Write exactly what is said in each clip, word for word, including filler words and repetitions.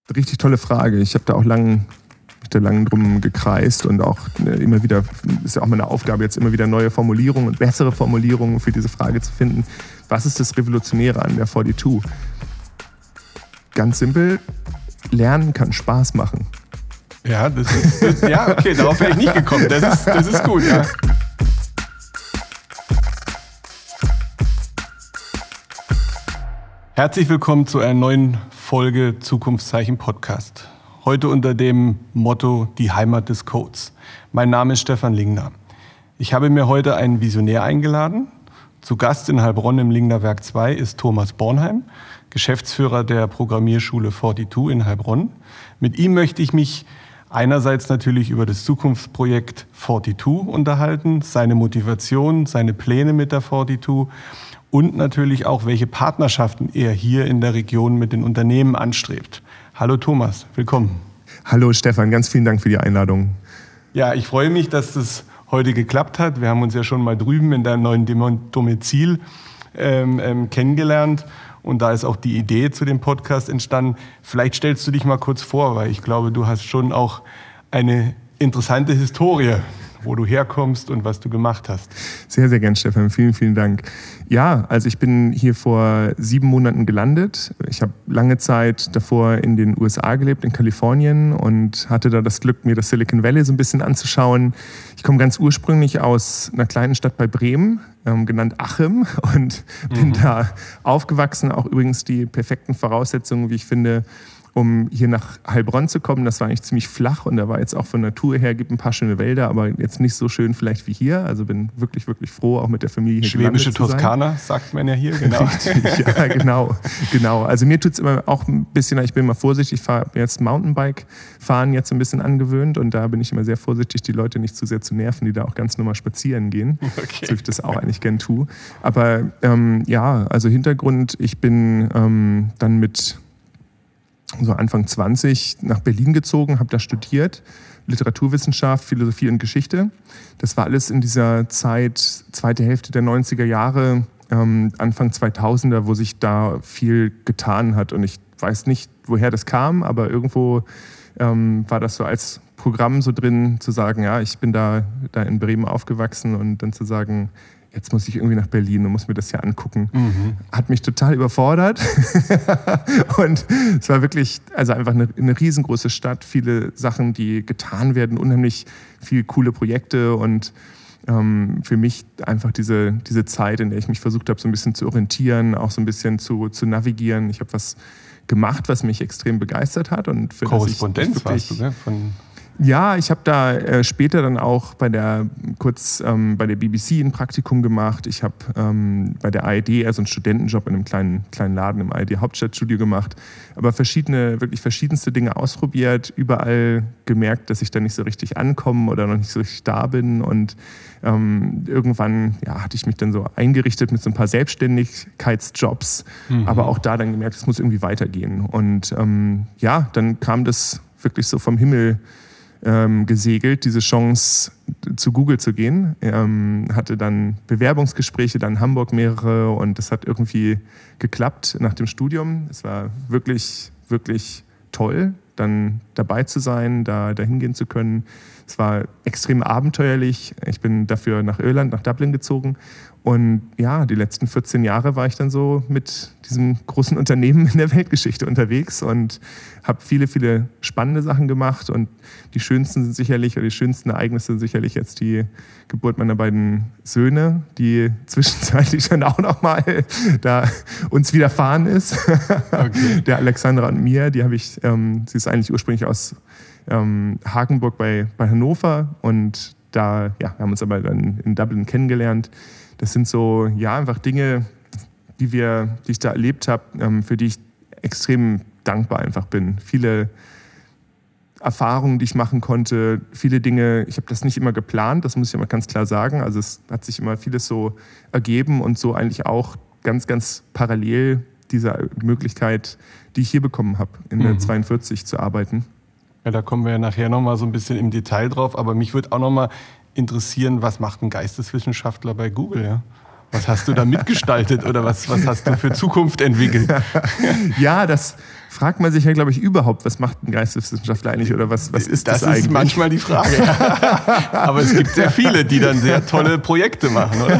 Richtig tolle Frage. Ich habe da auch lang, da lang drum gekreist und auch immer wieder, ist ja auch meine Aufgabe, jetzt immer wieder neue Formulierungen und bessere Formulierungen für diese Frage zu finden. Was ist das Revolutionäre an der zweiundvierzig? Ganz simpel, Lernen kann Spaß machen. Ja, das ist, das, ja, okay, darauf wäre ich nicht gekommen. Das ist, das ist gut, ja. Herzlich willkommen zu einer neuen Folge Zukunftszeichen Podcast. Heute unter dem Motto Die Heimat des Codes. Mein Name ist Stefan Lingner. Ich habe mir heute einen Visionär eingeladen. Zu Gast in Heilbronn im Lingner Werk zwei ist Thomas Bornheim, Geschäftsführer der Programmierschule zweiundvierzig in Heilbronn. Mit ihm möchte ich mich einerseits natürlich über das Zukunftsprojekt zweiundvierzig unterhalten, seine Motivation, seine Pläne mit der zweiundvierzig und natürlich auch, welche Partnerschaften er hier in der Region mit den Unternehmen anstrebt. Hallo Thomas, willkommen. Hallo Stefan, ganz vielen Dank für die Einladung. Ja, ich freue mich, dass das heute geklappt hat. Wir haben uns ja schon mal drüben in deinem neuen Domizil ähm, ähm, kennengelernt. Und da ist auch die Idee zu dem Podcast entstanden. Vielleicht stellst du dich mal kurz vor, weil ich glaube, du hast schon auch eine interessante Historie, wo du herkommst und was du gemacht hast. Sehr, sehr gern, Stefan. Vielen, vielen Dank. Ja, also ich bin hier vor sieben Monaten gelandet. Ich habe lange Zeit davor in den U S A gelebt, in Kalifornien, und hatte da das Glück, mir das Silicon Valley so ein bisschen anzuschauen. Ich komme ganz ursprünglich aus einer kleinen Stadt bei Bremen, ähm, genannt Achim, und bin mhm. da aufgewachsen. Auch übrigens die perfekten Voraussetzungen, wie ich finde, um hier nach Heilbronn zu kommen. Das war eigentlich ziemlich flach und da war jetzt auch von Natur her, gibt ein paar schöne Wälder, aber jetzt nicht so schön vielleicht wie hier. Also bin wirklich, wirklich froh, auch mit der Familie hier Schwäbische Toskana, sagt man ja hier, genau. Richtig, ja, genau, genau. Also mir tut es immer auch ein bisschen, ich bin immer vorsichtig, ich fahre jetzt Mountainbike fahren jetzt ein bisschen angewöhnt und da bin ich immer sehr vorsichtig, die Leute nicht zu sehr zu nerven, die da auch ganz normal spazieren gehen, okay. So ich das auch eigentlich gern tue. Aber ähm, ja, also Hintergrund, ich bin ähm, dann mit so Anfang zwanzig nach Berlin gezogen, habe da studiert, Literaturwissenschaft, Philosophie und Geschichte. Das war alles in dieser Zeit, zweite Hälfte der neunziger Jahre, ähm, Anfang zweitausender, wo sich da viel getan hat. Und ich weiß nicht, woher das kam, aber irgendwo ähm, war das so als Programm so drin, zu sagen, ja, ich bin da, da in Bremen aufgewachsen, und dann zu sagen, jetzt muss ich irgendwie nach Berlin und muss mir das hier angucken. Mhm. Hat mich total überfordert. Und es war wirklich, also einfach eine, eine riesengroße Stadt, viele Sachen, die getan werden, unheimlich viele coole Projekte und ähm, für mich einfach diese, diese Zeit, in der ich mich versucht habe, so ein bisschen zu orientieren, auch so ein bisschen zu, zu navigieren. Ich habe was gemacht, was mich extrem begeistert hat. Und für Korrespondenz das ich wirklich, warst du, ne? Von Ja, ich habe da äh, später dann auch bei der kurz ähm, bei der B B C ein Praktikum gemacht. Ich habe ähm, bei der A R D also einen Studentenjob in einem kleinen kleinen Laden im A R D Hauptstadtstudio gemacht. Aber verschiedene, wirklich verschiedenste Dinge ausprobiert, überall gemerkt, dass ich da nicht so richtig ankomme oder noch nicht so richtig da bin. Und ähm, irgendwann ja, hatte ich mich dann so eingerichtet mit so ein paar Selbstständigkeitsjobs, mhm. aber auch da dann gemerkt, es muss irgendwie weitergehen. Und ähm, ja, dann kam das wirklich so vom Himmel Ähm, gesegelt, diese Chance zu Google zu gehen. Ähm, hatte dann Bewerbungsgespräche, dann in Hamburg mehrere, und das hat irgendwie geklappt nach dem Studium. Es war wirklich, wirklich toll, dann dabei zu sein, da dahin gehen zu können. Es war extrem abenteuerlich. Ich bin dafür nach Irland, nach Dublin gezogen. Und ja, die letzten vierzehn Jahre war ich dann so mit diesem großen Unternehmen in der Weltgeschichte unterwegs und habe viele, viele spannende Sachen gemacht. Und die schönsten sind sicherlich, oder die schönsten Ereignisse sind sicherlich jetzt die Geburt meiner beiden Söhne, die zwischenzeitlich dann auch nochmal da uns widerfahren ist. Okay. Der Alexandra und mir, die habe ich, ähm, sie ist eigentlich ursprünglich aus ähm, Hagenburg bei, bei Hannover, und da, ja, wir haben uns aber dann in Dublin kennengelernt. Das sind so, ja, einfach Dinge, die wir, die ich da erlebt habe, ähm, für die ich extrem dankbar einfach bin. Viele Erfahrungen, die ich machen konnte, viele Dinge, ich habe das nicht immer geplant, das muss ich immer ganz klar sagen. Also es hat sich immer vieles so ergeben und so eigentlich auch ganz, ganz parallel dieser Möglichkeit, die ich hier bekommen habe, in der mhm. zweiundvierzig zu arbeiten. Ja, da kommen wir ja nachher nochmal so ein bisschen im Detail drauf, aber mich würde auch nochmal interessieren, was macht ein Geisteswissenschaftler bei Google, ja? Was hast du da mitgestaltet oder was, was hast du für Zukunft entwickelt? Ja, das fragt man sich ja, glaube ich, überhaupt, was macht ein Geisteswissenschaftler eigentlich oder was, was ist das, das eigentlich? Das ist manchmal die Frage. Aber es gibt sehr viele, die dann sehr tolle Projekte machen, oder?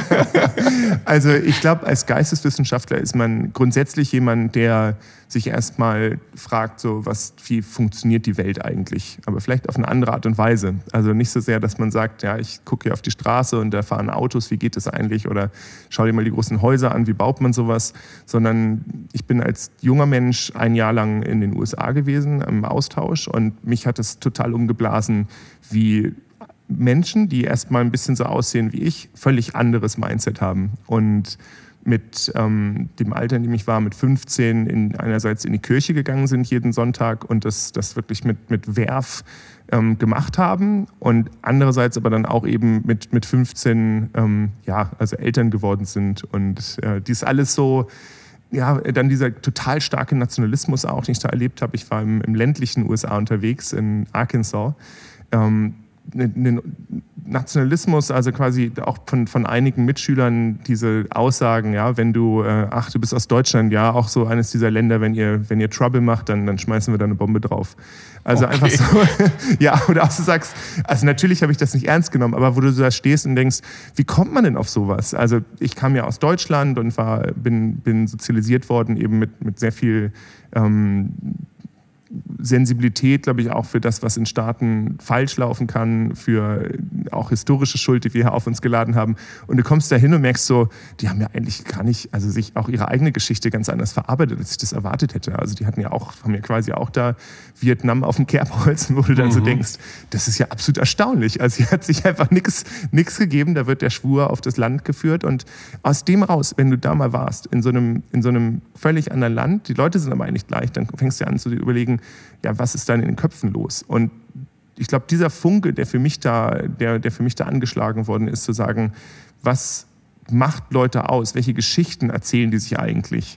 Also ich glaube, als Geisteswissenschaftler ist man grundsätzlich jemand, der sich erstmal fragt, so was, wie funktioniert die Welt eigentlich? Aber vielleicht auf eine andere Art und Weise. Also nicht so sehr, dass man sagt, ja, ich gucke hier auf die Straße und da fahren Autos, wie geht das eigentlich? Oder schau dir mal die großen Häuser an, wie baut man sowas? Sondern ich bin als junger Mensch ein Jahr lang in den U S A gewesen, im Austausch. Und mich hat es total umgeblasen, wie Menschen, die erstmal ein bisschen so aussehen wie ich, völlig anderes Mindset haben. Und mit ähm, dem Alter, in dem ich war, mit fünfzehn, in, einerseits in die Kirche gegangen sind jeden Sonntag und das, das wirklich mit, mit Werf ähm, gemacht haben und andererseits aber dann auch eben mit, mit fünfzehn ähm, ja, also Eltern geworden sind und äh, dies alles so, ja, dann dieser total starke Nationalismus auch, den ich da erlebt habe. Ich war im, im ländlichen U S A unterwegs, in Arkansas. Ähm, den Nationalismus, also quasi auch von, von einigen Mitschülern diese Aussagen, ja, wenn du, äh, ach, du bist aus Deutschland, ja, auch so eines dieser Länder, wenn ihr, wenn ihr Trouble macht, dann, dann schmeißen wir da eine Bombe drauf. Also okay. Einfach so, ja, oder auch so sagst, also natürlich habe ich das nicht ernst genommen, aber wo du da stehst und denkst, wie kommt man denn auf sowas? Also ich kam ja aus Deutschland und war, bin, bin sozialisiert worden eben mit, mit sehr viel ähm, Sensibilität, glaube ich, auch für das, was in Staaten falsch laufen kann, für auch historische Schuld, die wir hier auf uns geladen haben. Und du kommst da hin und merkst so, die haben ja eigentlich gar nicht, also sich auch ihre eigene Geschichte ganz anders verarbeitet, als ich das erwartet hätte. Also die hatten ja auch, haben ja quasi auch da Vietnam auf dem Kerbholz, wo du dann mhm. so denkst, das ist ja absolut erstaunlich. Also hier hat sich einfach nichts nichts gegeben, da wird der Schwur auf das Land geführt und aus dem raus, wenn du da mal warst, in so einem, in so einem völlig anderen Land, die Leute sind aber eigentlich gleich, dann fängst du an zu überlegen, ja, was ist dann in den Köpfen los? Und ich glaube, dieser Funke, der für mich da, der, der für mich da angeschlagen worden ist, zu sagen, was macht Leute aus? Welche Geschichten erzählen die sich eigentlich?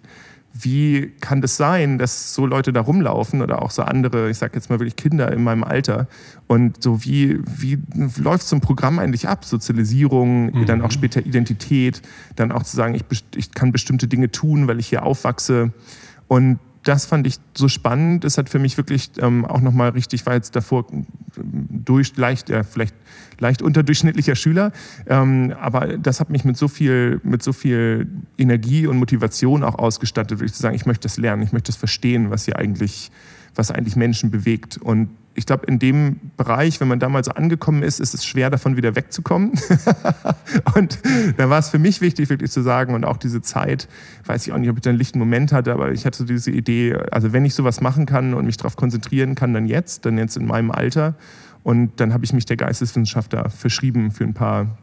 Wie kann das sein, dass so Leute da rumlaufen oder auch so andere, ich sage jetzt mal wirklich Kinder in meinem Alter und so wie, wie läuft so ein Programm eigentlich ab? Sozialisierung, mhm. dann auch später Identität, dann auch zu sagen, ich, ich kann bestimmte Dinge tun, weil ich hier aufwachse und das fand ich so spannend. Es hat für mich wirklich ähm, auch nochmal richtig, war jetzt davor durch, leicht, ja, vielleicht leicht unterdurchschnittlicher Schüler, ähm, aber das hat mich mit so viel, mit so viel Energie und Motivation auch ausgestattet, wirklich zu sagen, ich möchte das lernen, ich möchte das verstehen, was hier eigentlich, was eigentlich Menschen bewegt. Und ich glaube, in dem Bereich, wenn man damals so angekommen ist, ist es schwer, davon wieder wegzukommen. Und da war es für mich wichtig, wirklich zu sagen, und auch diese Zeit, weiß ich auch nicht, ob ich da einen lichten Moment hatte, aber ich hatte so diese Idee, also wenn ich sowas machen kann und mich darauf konzentrieren kann, dann jetzt, dann jetzt in meinem Alter. Und dann habe ich mich der Geisteswissenschaft da verschrieben für ein paar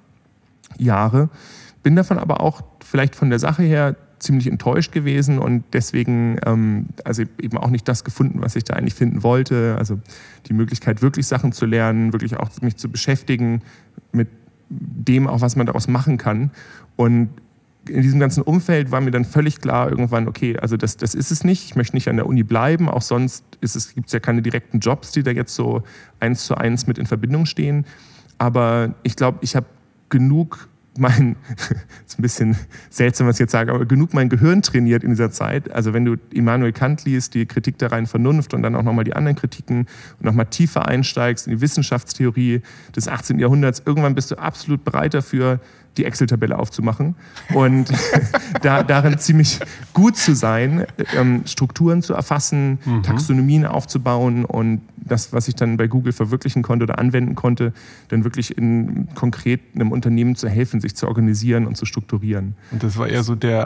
Jahre. Bin davon aber auch vielleicht von der Sache her ziemlich enttäuscht gewesen und deswegen ähm, also eben auch nicht das gefunden, was ich da eigentlich finden wollte. Also die Möglichkeit, wirklich Sachen zu lernen, wirklich auch mich zu beschäftigen mit dem auch, was man daraus machen kann. Und in diesem ganzen Umfeld war mir dann völlig klar irgendwann, okay, also das, das ist es nicht. Ich möchte nicht an der Uni bleiben. Auch sonst ist es, gibt es ja keine direkten Jobs, die da jetzt so eins zu eins mit in Verbindung stehen. Aber ich glaube, ich habe genug mein, ist ein bisschen seltsam, was ich jetzt sage, aber genug mein Gehirn trainiert in dieser Zeit. Also wenn du Immanuel Kant liest, die Kritik der reinen Vernunft und dann auch nochmal die anderen Kritiken und nochmal tiefer einsteigst in die Wissenschaftstheorie des achtzehnten Jahrhunderts, irgendwann bist du absolut bereit dafür, die Excel-Tabelle aufzumachen und da, darin ziemlich gut zu sein, ähm, Strukturen zu erfassen, mhm. Taxonomien aufzubauen und das, was ich dann bei Google verwirklichen konnte oder anwenden konnte, dann wirklich in konkret einem Unternehmen zu helfen, sich zu organisieren und zu strukturieren. Und das war eher so der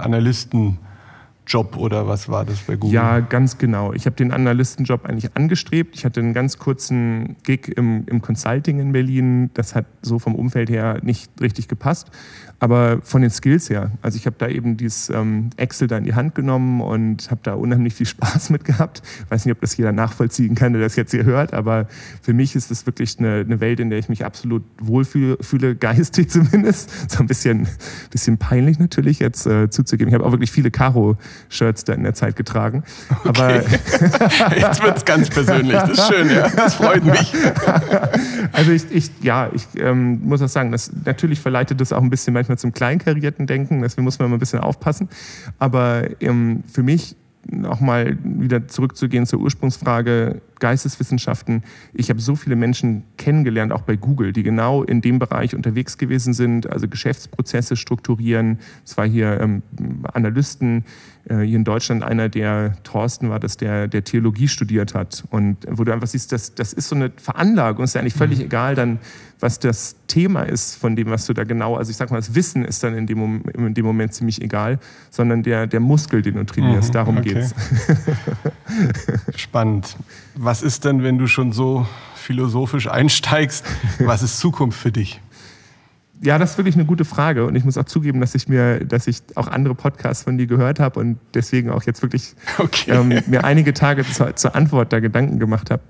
Analystenjob oder was war das bei Google? Ja, ganz genau. Ich habe den Analystenjob eigentlich angestrebt. Ich hatte einen ganz kurzen Gig im, im Consulting in Berlin. Das hat so vom Umfeld her nicht richtig gepasst. Aber von den Skills her, also ich habe da eben dieses ähm, Excel da in die Hand genommen und habe da unheimlich viel Spaß mit gehabt. Ich weiß nicht, ob das jeder nachvollziehen kann, der das jetzt hier hört, aber für mich ist das wirklich eine, eine Welt, in der ich mich absolut wohlfühle, fühle, geistig zumindest. So ein bisschen, bisschen peinlich natürlich jetzt äh, zuzugeben. Ich habe auch wirklich viele Karo-Shirts da in der Zeit getragen. Okay. Aber jetzt wird es ganz persönlich, das ist schön, ja. Das freut mich. Also ich, ich ja, ich ähm, muss auch sagen, das, natürlich verleitet das auch ein bisschen manchmal manchmal zum kleinkarierten Denken, deswegen muss man immer ein bisschen aufpassen. Aber ähm, für mich auch mal wieder zurückzugehen zur Ursprungsfrage Geisteswissenschaften. Ich habe so viele Menschen kennengelernt, auch bei Google, die genau in dem Bereich unterwegs gewesen sind, also Geschäftsprozesse strukturieren. Es war hier ähm, Analysten, äh, hier in Deutschland einer, der Thorsten war, das der, der Theologie studiert hat. Und wo du einfach siehst, das, das ist so eine Veranlagung. Es ist ja eigentlich völlig mhm. egal dann, was das Thema ist von dem, was du da genau, also ich sag mal, das Wissen ist dann in dem Moment, in dem Moment ziemlich egal, sondern der, der Muskel, den du trainierst, mhm, darum okay. geht's. Spannend. Was ist denn, wenn du schon so philosophisch einsteigst, was ist Zukunft für dich? Ja, das ist wirklich eine gute Frage und ich muss auch zugeben, dass ich mir, dass ich auch andere Podcasts von dir gehört habe und deswegen auch jetzt wirklich okay. ähm, mir einige Tage zur, zur Antwort da Gedanken gemacht habe.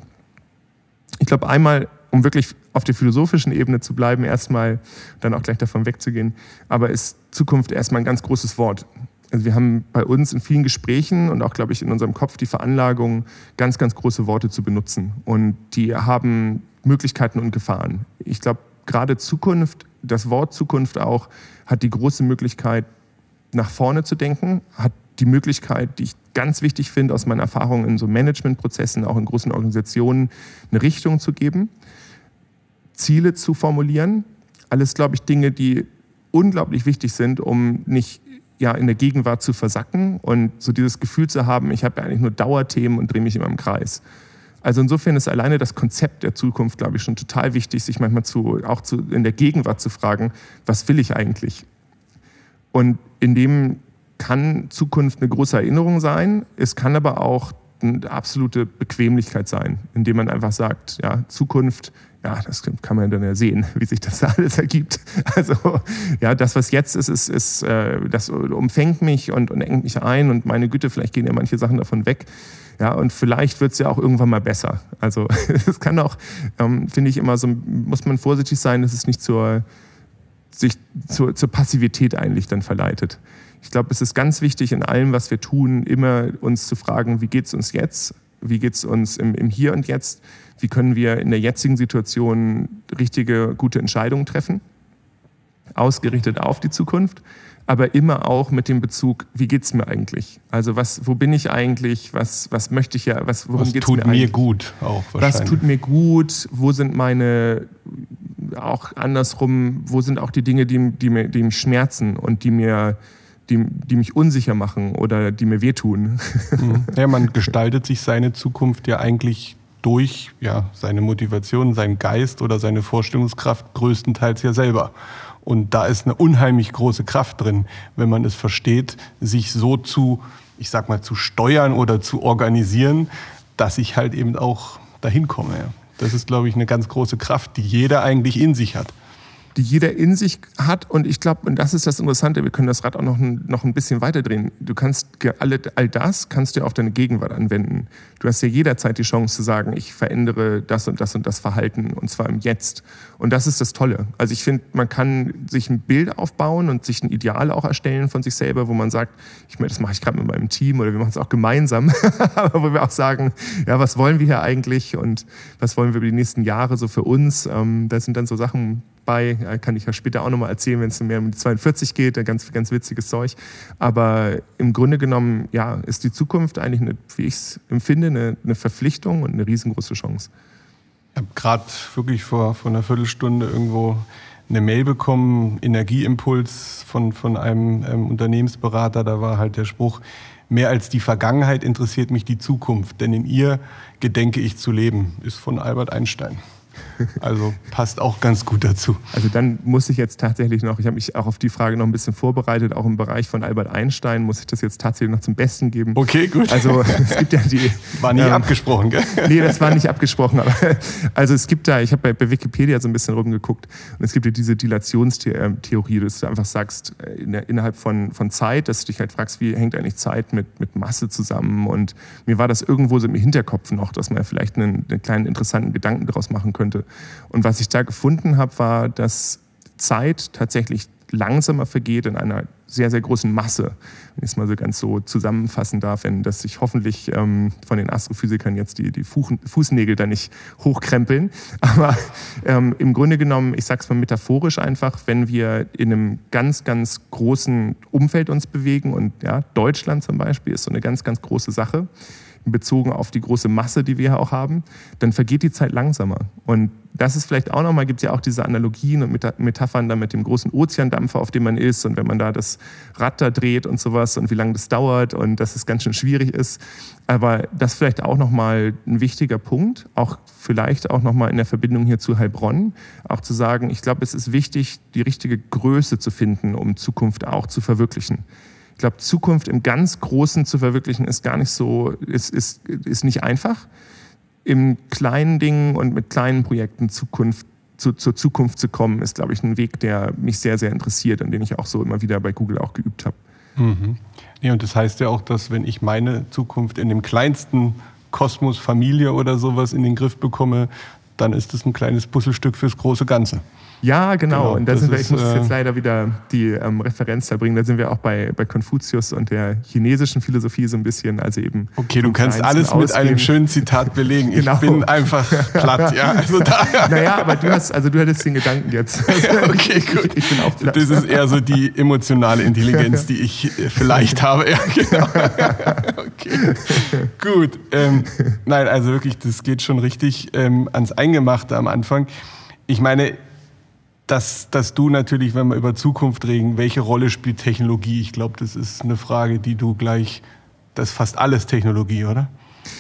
Ich glaube einmal, um wirklich auf der philosophischen Ebene zu bleiben, erstmal dann auch gleich davon wegzugehen, aber ist Zukunft erstmal ein ganz großes Wort. Also wir haben bei uns in vielen Gesprächen und auch, glaube ich, in unserem Kopf die Veranlagung, ganz, ganz große Worte zu benutzen. Und die haben Möglichkeiten und Gefahren. Ich glaube, gerade Zukunft, das Wort Zukunft auch, hat die große Möglichkeit, nach vorne zu denken, hat die Möglichkeit, die ich ganz wichtig finde, aus meinen Erfahrungen in so Managementprozessen, auch in großen Organisationen, eine Richtung zu geben, Ziele zu formulieren. Alles, glaube ich, Dinge, die unglaublich wichtig sind, um nicht ja, in der Gegenwart zu versacken und so dieses Gefühl zu haben, ich habe ja eigentlich nur Dauerthemen und drehe mich immer im Kreis. Also insofern ist alleine das Konzept der Zukunft, glaube ich, schon total wichtig, sich manchmal zu, auch zu, in der Gegenwart zu fragen, was will ich eigentlich? Und in dem kann Zukunft eine große Erinnerung sein, es kann aber auch eine absolute Bequemlichkeit sein, indem man einfach sagt, ja, Zukunft, ja, das kann man dann ja sehen, wie sich das alles ergibt. Also ja, das, was jetzt ist, ist, ist äh, das umfängt mich und, und engt mich ein und meine Güte, vielleicht gehen ja manche Sachen davon weg. Ja, und vielleicht wird es ja auch irgendwann mal besser. Also es kann auch, ähm, finde ich immer so, muss man vorsichtig sein, dass es nicht zur, sich zur, zur Passivität eigentlich dann verleitet. Ich glaube, es ist ganz wichtig in allem, was wir tun, immer uns zu fragen, wie geht es uns jetzt? Wie geht es uns im, im Hier und Jetzt? Wie können wir in der jetzigen Situation richtige, gute Entscheidungen treffen? Ausgerichtet auf die Zukunft, aber immer auch mit dem Bezug, wie geht es mir eigentlich? Also was, wo bin ich eigentlich? Was, was möchte ich ja? Was, worum was geht's tut mir, mir eigentlich? gut auch wahrscheinlich? Was tut mir gut? Wo sind meine, auch andersrum, wo sind auch die Dinge, die, die, mir, die mich schmerzen und die mir Die, die mich unsicher machen oder die mir wehtun. Ja, man gestaltet sich seine Zukunft ja eigentlich durch ja, seine Motivation, seinen Geist oder seine Vorstellungskraft größtenteils ja selber. Und da ist eine unheimlich große Kraft drin, wenn man es versteht, sich so zu, ich sag mal, zu steuern oder zu organisieren, dass ich halt eben auch dahin komme. Ja. Das ist, glaube ich, eine ganz große Kraft, die jeder eigentlich in sich hat. Die jeder in sich hat. Und ich glaube, und das ist das Interessante, wir können das Rad auch noch ein, noch ein bisschen weiterdrehen. Du kannst all, all das kannst du auf deine Gegenwart anwenden. Du hast ja jederzeit die Chance zu sagen, ich verändere das und das und das Verhalten, und zwar im Jetzt. Und das ist das Tolle. Also ich finde, man kann sich ein Bild aufbauen und sich ein Ideal auch erstellen von sich selber, wo man sagt, ich, das mache ich gerade mit meinem Team oder wir machen es auch gemeinsam, aber wo wir auch sagen, ja, was wollen wir hier eigentlich und was wollen wir über die nächsten Jahre so für uns? Ähm, das sind dann so Sachen bei, kann ich ja später auch nochmal erzählen, wenn es mehr um die zweiundvierzig geht, ganz, ganz witziges Zeug. Aber im Grunde genommen, ja, ist die Zukunft eigentlich, eine, wie ich es empfinde, eine, eine Verpflichtung und eine riesengroße Chance. Ich habe gerade wirklich vor, vor einer Viertelstunde irgendwo eine Mail bekommen, Energieimpuls von, von einem ähm, Unternehmensberater, da war halt der Spruch, mehr als die Vergangenheit interessiert mich die Zukunft, denn in ihr gedenke ich zu leben, ist von Albert Einstein. Also passt auch ganz gut dazu. Also dann muss ich jetzt tatsächlich noch, ich habe mich auch auf die Frage noch ein bisschen vorbereitet, auch im Bereich von Albert Einstein muss ich das jetzt tatsächlich noch zum Besten geben. Okay, gut. Also es gibt ja die... War nie ähm, abgesprochen, gell? Nee, das war nicht abgesprochen. Aber, also es gibt da, ich habe bei, bei Wikipedia so ein bisschen rumgeguckt und es gibt ja diese Dilationstheorie, dass du einfach sagst, in der, innerhalb von, von Zeit, dass du dich halt fragst, wie hängt eigentlich Zeit mit, mit Masse zusammen, und mir war das irgendwo so im Hinterkopf noch, dass man vielleicht einen, einen kleinen interessanten Gedanken daraus machen könnte. Und was ich da gefunden habe, war, dass Zeit tatsächlich langsamer vergeht in einer sehr, sehr großen Masse, wenn ich es mal so ganz so zusammenfassen darf, wenn das sich hoffentlich ähm, von den Astrophysikern jetzt die, die Fußnägel da nicht hochkrempeln. Aber ähm, im Grunde genommen, ich sage es mal metaphorisch einfach, wenn wir in einem ganz, ganz großen Umfeld uns bewegen und ja, Deutschland zum Beispiel ist so eine ganz, ganz große Sache, bezogen auf die große Masse, die wir auch haben, dann vergeht die Zeit langsamer. Und das ist vielleicht auch nochmal, gibt es ja auch diese Analogien und Metaphern da mit dem großen Ozeandampfer, auf dem man ist und wenn man da das Rad da dreht und sowas und wie lange das dauert und dass es ganz schön schwierig ist. Aber das ist vielleicht auch nochmal ein wichtiger Punkt, auch vielleicht auch nochmal in der Verbindung hier zu Heilbronn, auch zu sagen, ich glaube, es ist wichtig, die richtige Größe zu finden, um Zukunft auch zu verwirklichen. Ich glaube, Zukunft im ganz Großen zu verwirklichen ist gar nicht so, ist, ist, ist nicht einfach. Im kleinen Dingen und mit kleinen Projekten Zukunft, zu, zur Zukunft zu kommen, ist, glaube ich, ein Weg, der mich sehr, sehr interessiert und den ich auch so immer wieder bei Google auch geübt habe. Mhm. Ja, und das heißt ja auch, dass wenn ich meine Zukunft in dem kleinsten Kosmos, Familie oder sowas in den Griff bekomme, dann ist das ein kleines Puzzlestück fürs große Ganze. Ja, genau. genau. Und da sind wir, ich muss äh, jetzt leider wieder die ähm, Referenz da bringen. Da sind wir auch bei, bei Konfuzius und der chinesischen Philosophie so ein bisschen. Also eben okay, du kannst alles ausgehen. Mit einem schönen Zitat belegen. Genau. Ich bin einfach platt. Ja, also da. Naja, aber du hast, also du hattest den Gedanken jetzt. Also okay, gut. Ich, ich bin auch platt. Das ist eher so die emotionale Intelligenz, die ich vielleicht habe. Ja, genau. Okay, gut. Ähm, nein, also wirklich, das geht schon richtig ähm, ans Eingemachte am Anfang. Ich meine, Dass, dass du natürlich, wenn wir über Zukunft reden, welche Rolle spielt Technologie? Ich glaube, das ist eine Frage, die du gleich, das ist fast alles Technologie, oder?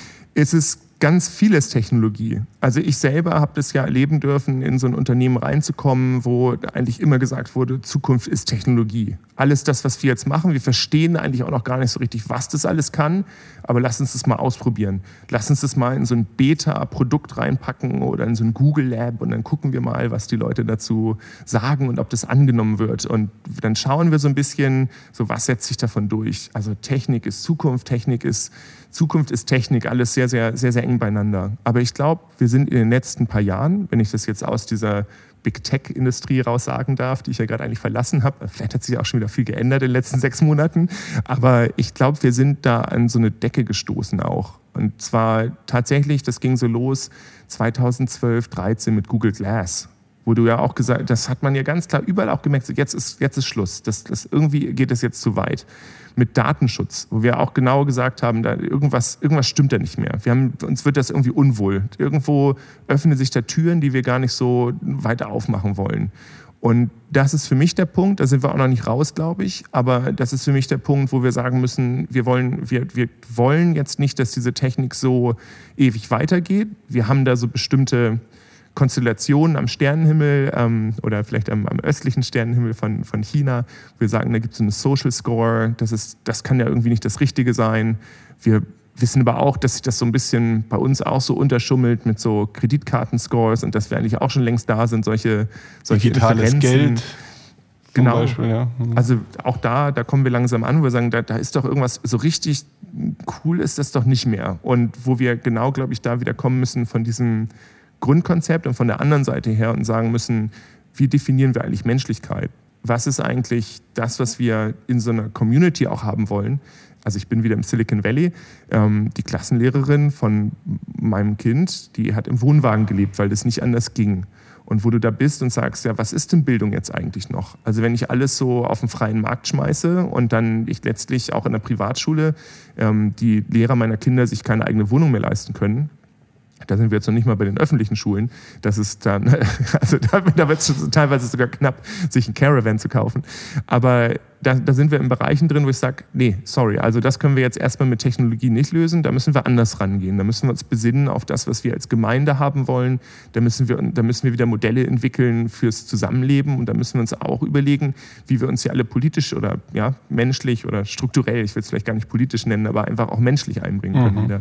Es ist ganz vieles Technologie. Also ich selber habe das ja erleben dürfen, in so ein Unternehmen reinzukommen, wo eigentlich immer gesagt wurde, Zukunft ist Technologie. Alles das, was wir jetzt machen, wir verstehen eigentlich auch noch gar nicht so richtig, was das alles kann, aber lass uns das mal ausprobieren. Lass uns das mal in so ein Beta-Produkt reinpacken oder in so ein Google Lab und dann gucken wir mal, was die Leute dazu sagen und ob das angenommen wird. Und dann schauen wir so ein bisschen, so was setzt sich davon durch. Also Technik ist Zukunft, Technik ist Zukunft ist Technik, alles sehr, sehr, sehr, sehr eng beieinander. Aber ich glaube, wir sind in den letzten paar Jahren, wenn ich das jetzt aus dieser Big Tech-Industrie raus sagen darf, die ich ja gerade eigentlich verlassen habe, vielleicht hat sich auch schon wieder viel geändert in den letzten sechs Monaten, aber ich glaube, wir sind da an so eine Decke gestoßen auch. Und zwar tatsächlich, das ging so los zweitausendzwölf, dreizehn mit Google Glass, wo du ja auch gesagt, das hat man ja ganz klar überall auch gemerkt, jetzt ist, jetzt ist Schluss, das, das, irgendwie geht es jetzt zu weit. Mit Datenschutz, wo wir auch genau gesagt haben, da irgendwas, irgendwas stimmt da nicht mehr. Wir haben, uns wird das irgendwie unwohl. Irgendwo öffnen sich da Türen, die wir gar nicht so weiter aufmachen wollen. Und das ist für mich der Punkt, da sind wir auch noch nicht raus, glaube ich, aber das ist für mich der Punkt, wo wir sagen müssen, wir wollen, wir, wir wollen jetzt nicht, dass diese Technik so ewig weitergeht. Wir haben da so bestimmte Konstellationen am Sternenhimmel ähm, oder vielleicht am, am östlichen Sternenhimmel von, von China. Wir sagen, da gibt es so eine Social Score, das, ist, das kann ja irgendwie nicht das Richtige sein. Wir wissen aber auch, dass sich das so ein bisschen bei uns auch so unterschummelt mit so Kreditkartenscores und dass wir eigentlich auch schon längst da sind, solche, solche digitales Geld. Genau. Beispiel, ja. Mhm. Also auch da, da kommen wir langsam an, wo wir sagen, da, da ist doch irgendwas, so richtig cool ist das doch nicht mehr. Und wo wir genau, glaube ich, da wieder kommen müssen von diesem Grundkonzept und von der anderen Seite her und sagen müssen, wie definieren wir eigentlich Menschlichkeit? Was ist eigentlich das, was wir in so einer Community auch haben wollen? Also ich bin wieder im Silicon Valley. Ähm, die Klassenlehrerin von meinem Kind, die hat im Wohnwagen gelebt, weil das nicht anders ging. Und wo du da bist und sagst, ja, was ist denn Bildung jetzt eigentlich noch? Also wenn ich alles so auf den freien Markt schmeiße und dann ich letztlich auch in der Privatschule ähm, die Lehrer meiner Kinder sich keine eigene Wohnung mehr leisten können, da sind wir jetzt noch nicht mal bei den öffentlichen Schulen. Das ist dann, also da, da wird es teilweise sogar knapp, sich ein Caravan zu kaufen. Aber da, da sind wir in Bereichen drin, wo ich sage, nee, sorry, also das können wir jetzt erstmal mit Technologie nicht lösen. Da müssen wir anders rangehen. Da müssen wir uns besinnen auf das, was wir als Gemeinde haben wollen. Da müssen wir, da müssen wir wieder Modelle entwickeln fürs Zusammenleben. Und da müssen wir uns auch überlegen, wie wir uns hier alle politisch oder ja, menschlich oder strukturell, ich will es vielleicht gar nicht politisch nennen, aber einfach auch menschlich einbringen können mhm. wieder.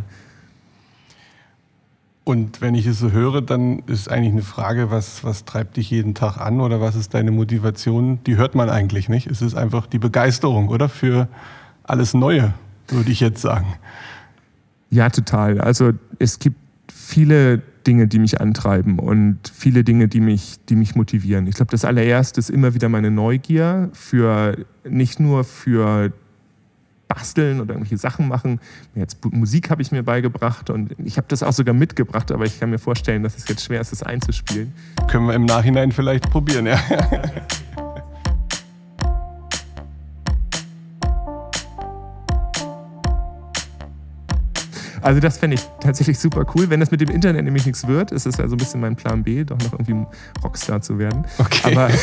Und wenn ich es so höre, dann ist eigentlich eine Frage, was, was treibt dich jeden Tag an oder was ist deine Motivation? Die hört man eigentlich nicht. Es ist einfach die Begeisterung, oder? Für alles Neue, würde ich jetzt sagen. Ja, total. Also es gibt viele Dinge, die mich antreiben und viele Dinge, die mich, die mich motivieren. Ich glaube, das allererste ist immer wieder meine Neugier für, nicht nur für Basteln oder irgendwelche Sachen machen. Jetzt Musik habe ich mir beigebracht und ich habe das auch sogar mitgebracht, aber ich kann mir vorstellen, dass es jetzt schwer ist, das einzuspielen. Können wir im Nachhinein vielleicht probieren, ja. Also das fände ich tatsächlich super cool. Wenn das mit dem Internet nämlich nichts wird, ist das ja so ein bisschen mein Plan B, doch noch irgendwie Rockstar zu werden. Okay. Aber,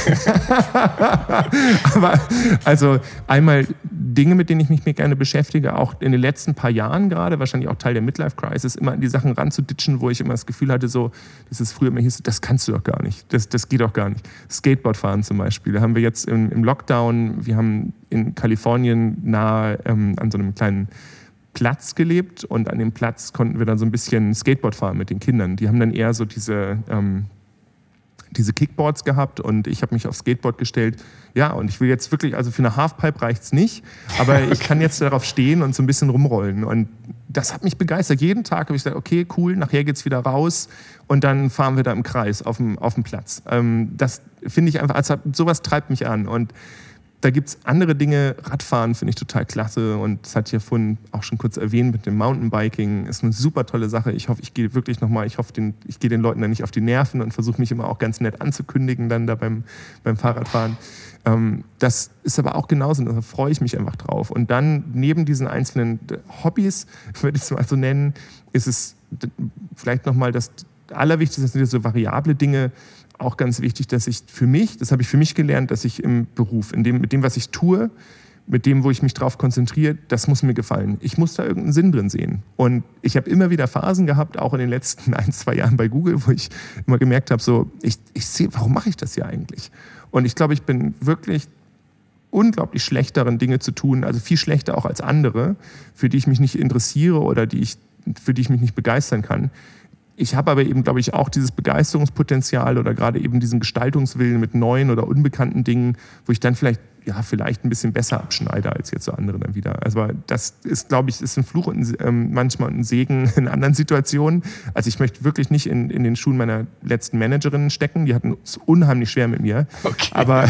aber also einmal Dinge, mit denen ich mich mir gerne beschäftige, auch in den letzten paar Jahren gerade, wahrscheinlich auch Teil der Midlife-Crisis, immer an die Sachen ranzuditschen, wo ich immer das Gefühl hatte, so, das ist früher immer hieß, das kannst du doch gar nicht, das, das geht doch gar nicht. Skateboard fahren zum Beispiel, da haben wir jetzt im, im Lockdown, wir haben in Kalifornien nahe ähm, an so einem kleinen Platz gelebt und an dem Platz konnten wir dann so ein bisschen Skateboard fahren mit den Kindern. Die haben dann eher so diese, ähm, diese Kickboards gehabt und ich habe mich aufs Skateboard gestellt. Ja, und ich will jetzt wirklich, also für eine Halfpipe reicht es nicht, aber ich kann jetzt darauf stehen und so ein bisschen rumrollen. Und das hat mich begeistert. Jeden Tag habe ich gesagt, okay, cool, nachher geht's wieder raus und dann fahren wir da im Kreis auf dem, auf dem Platz. Ähm, das finde ich einfach, also sowas treibt mich an. Und da gibt es andere Dinge. Radfahren finde ich total klasse und das hatte ich ja vorhin auch schon kurz erwähnt mit dem Mountainbiking. Ist eine super tolle Sache. Ich hoffe, ich gehe wirklich nochmal, ich hoffe, den, ich gehe den Leuten da nicht auf die Nerven und versuche mich immer auch ganz nett anzukündigen dann da beim, beim Fahrradfahren. Ähm, das ist aber auch genauso, da freue ich mich einfach drauf. Und dann neben diesen einzelnen Hobbys, würde ich es mal so nennen, ist es vielleicht nochmal das Allerwichtigste, das sind ja so variable Dinge, auch ganz wichtig, dass ich für mich, das habe ich für mich gelernt, dass ich im Beruf, in dem, mit dem, was ich tue, mit dem, wo ich mich drauf konzentriere, das muss mir gefallen. Ich muss da irgendeinen Sinn drin sehen. Und ich habe immer wieder Phasen gehabt, auch in den letzten ein, zwei Jahren bei Google, wo ich immer gemerkt habe, so, ich, ich sehe, warum mache ich das hier eigentlich? Und ich glaube, ich bin wirklich unglaublich schlecht darin, Dinge zu tun, also viel schlechter auch als andere, für die ich mich nicht interessiere oder die ich, für die ich mich nicht begeistern kann. Ich habe aber eben, glaube ich, auch dieses Begeisterungspotenzial oder gerade eben diesen Gestaltungswillen mit neuen oder unbekannten Dingen, wo ich dann vielleicht, ja, vielleicht ein bisschen besser abschneide als jetzt so andere dann wieder. Also das ist, glaube ich, ist ein Fluch und ähm, manchmal ein Segen in anderen Situationen. Also ich möchte wirklich nicht in, in den Schuhen meiner letzten Managerinnen stecken. Die hatten es unheimlich schwer mit mir. Okay. Aber,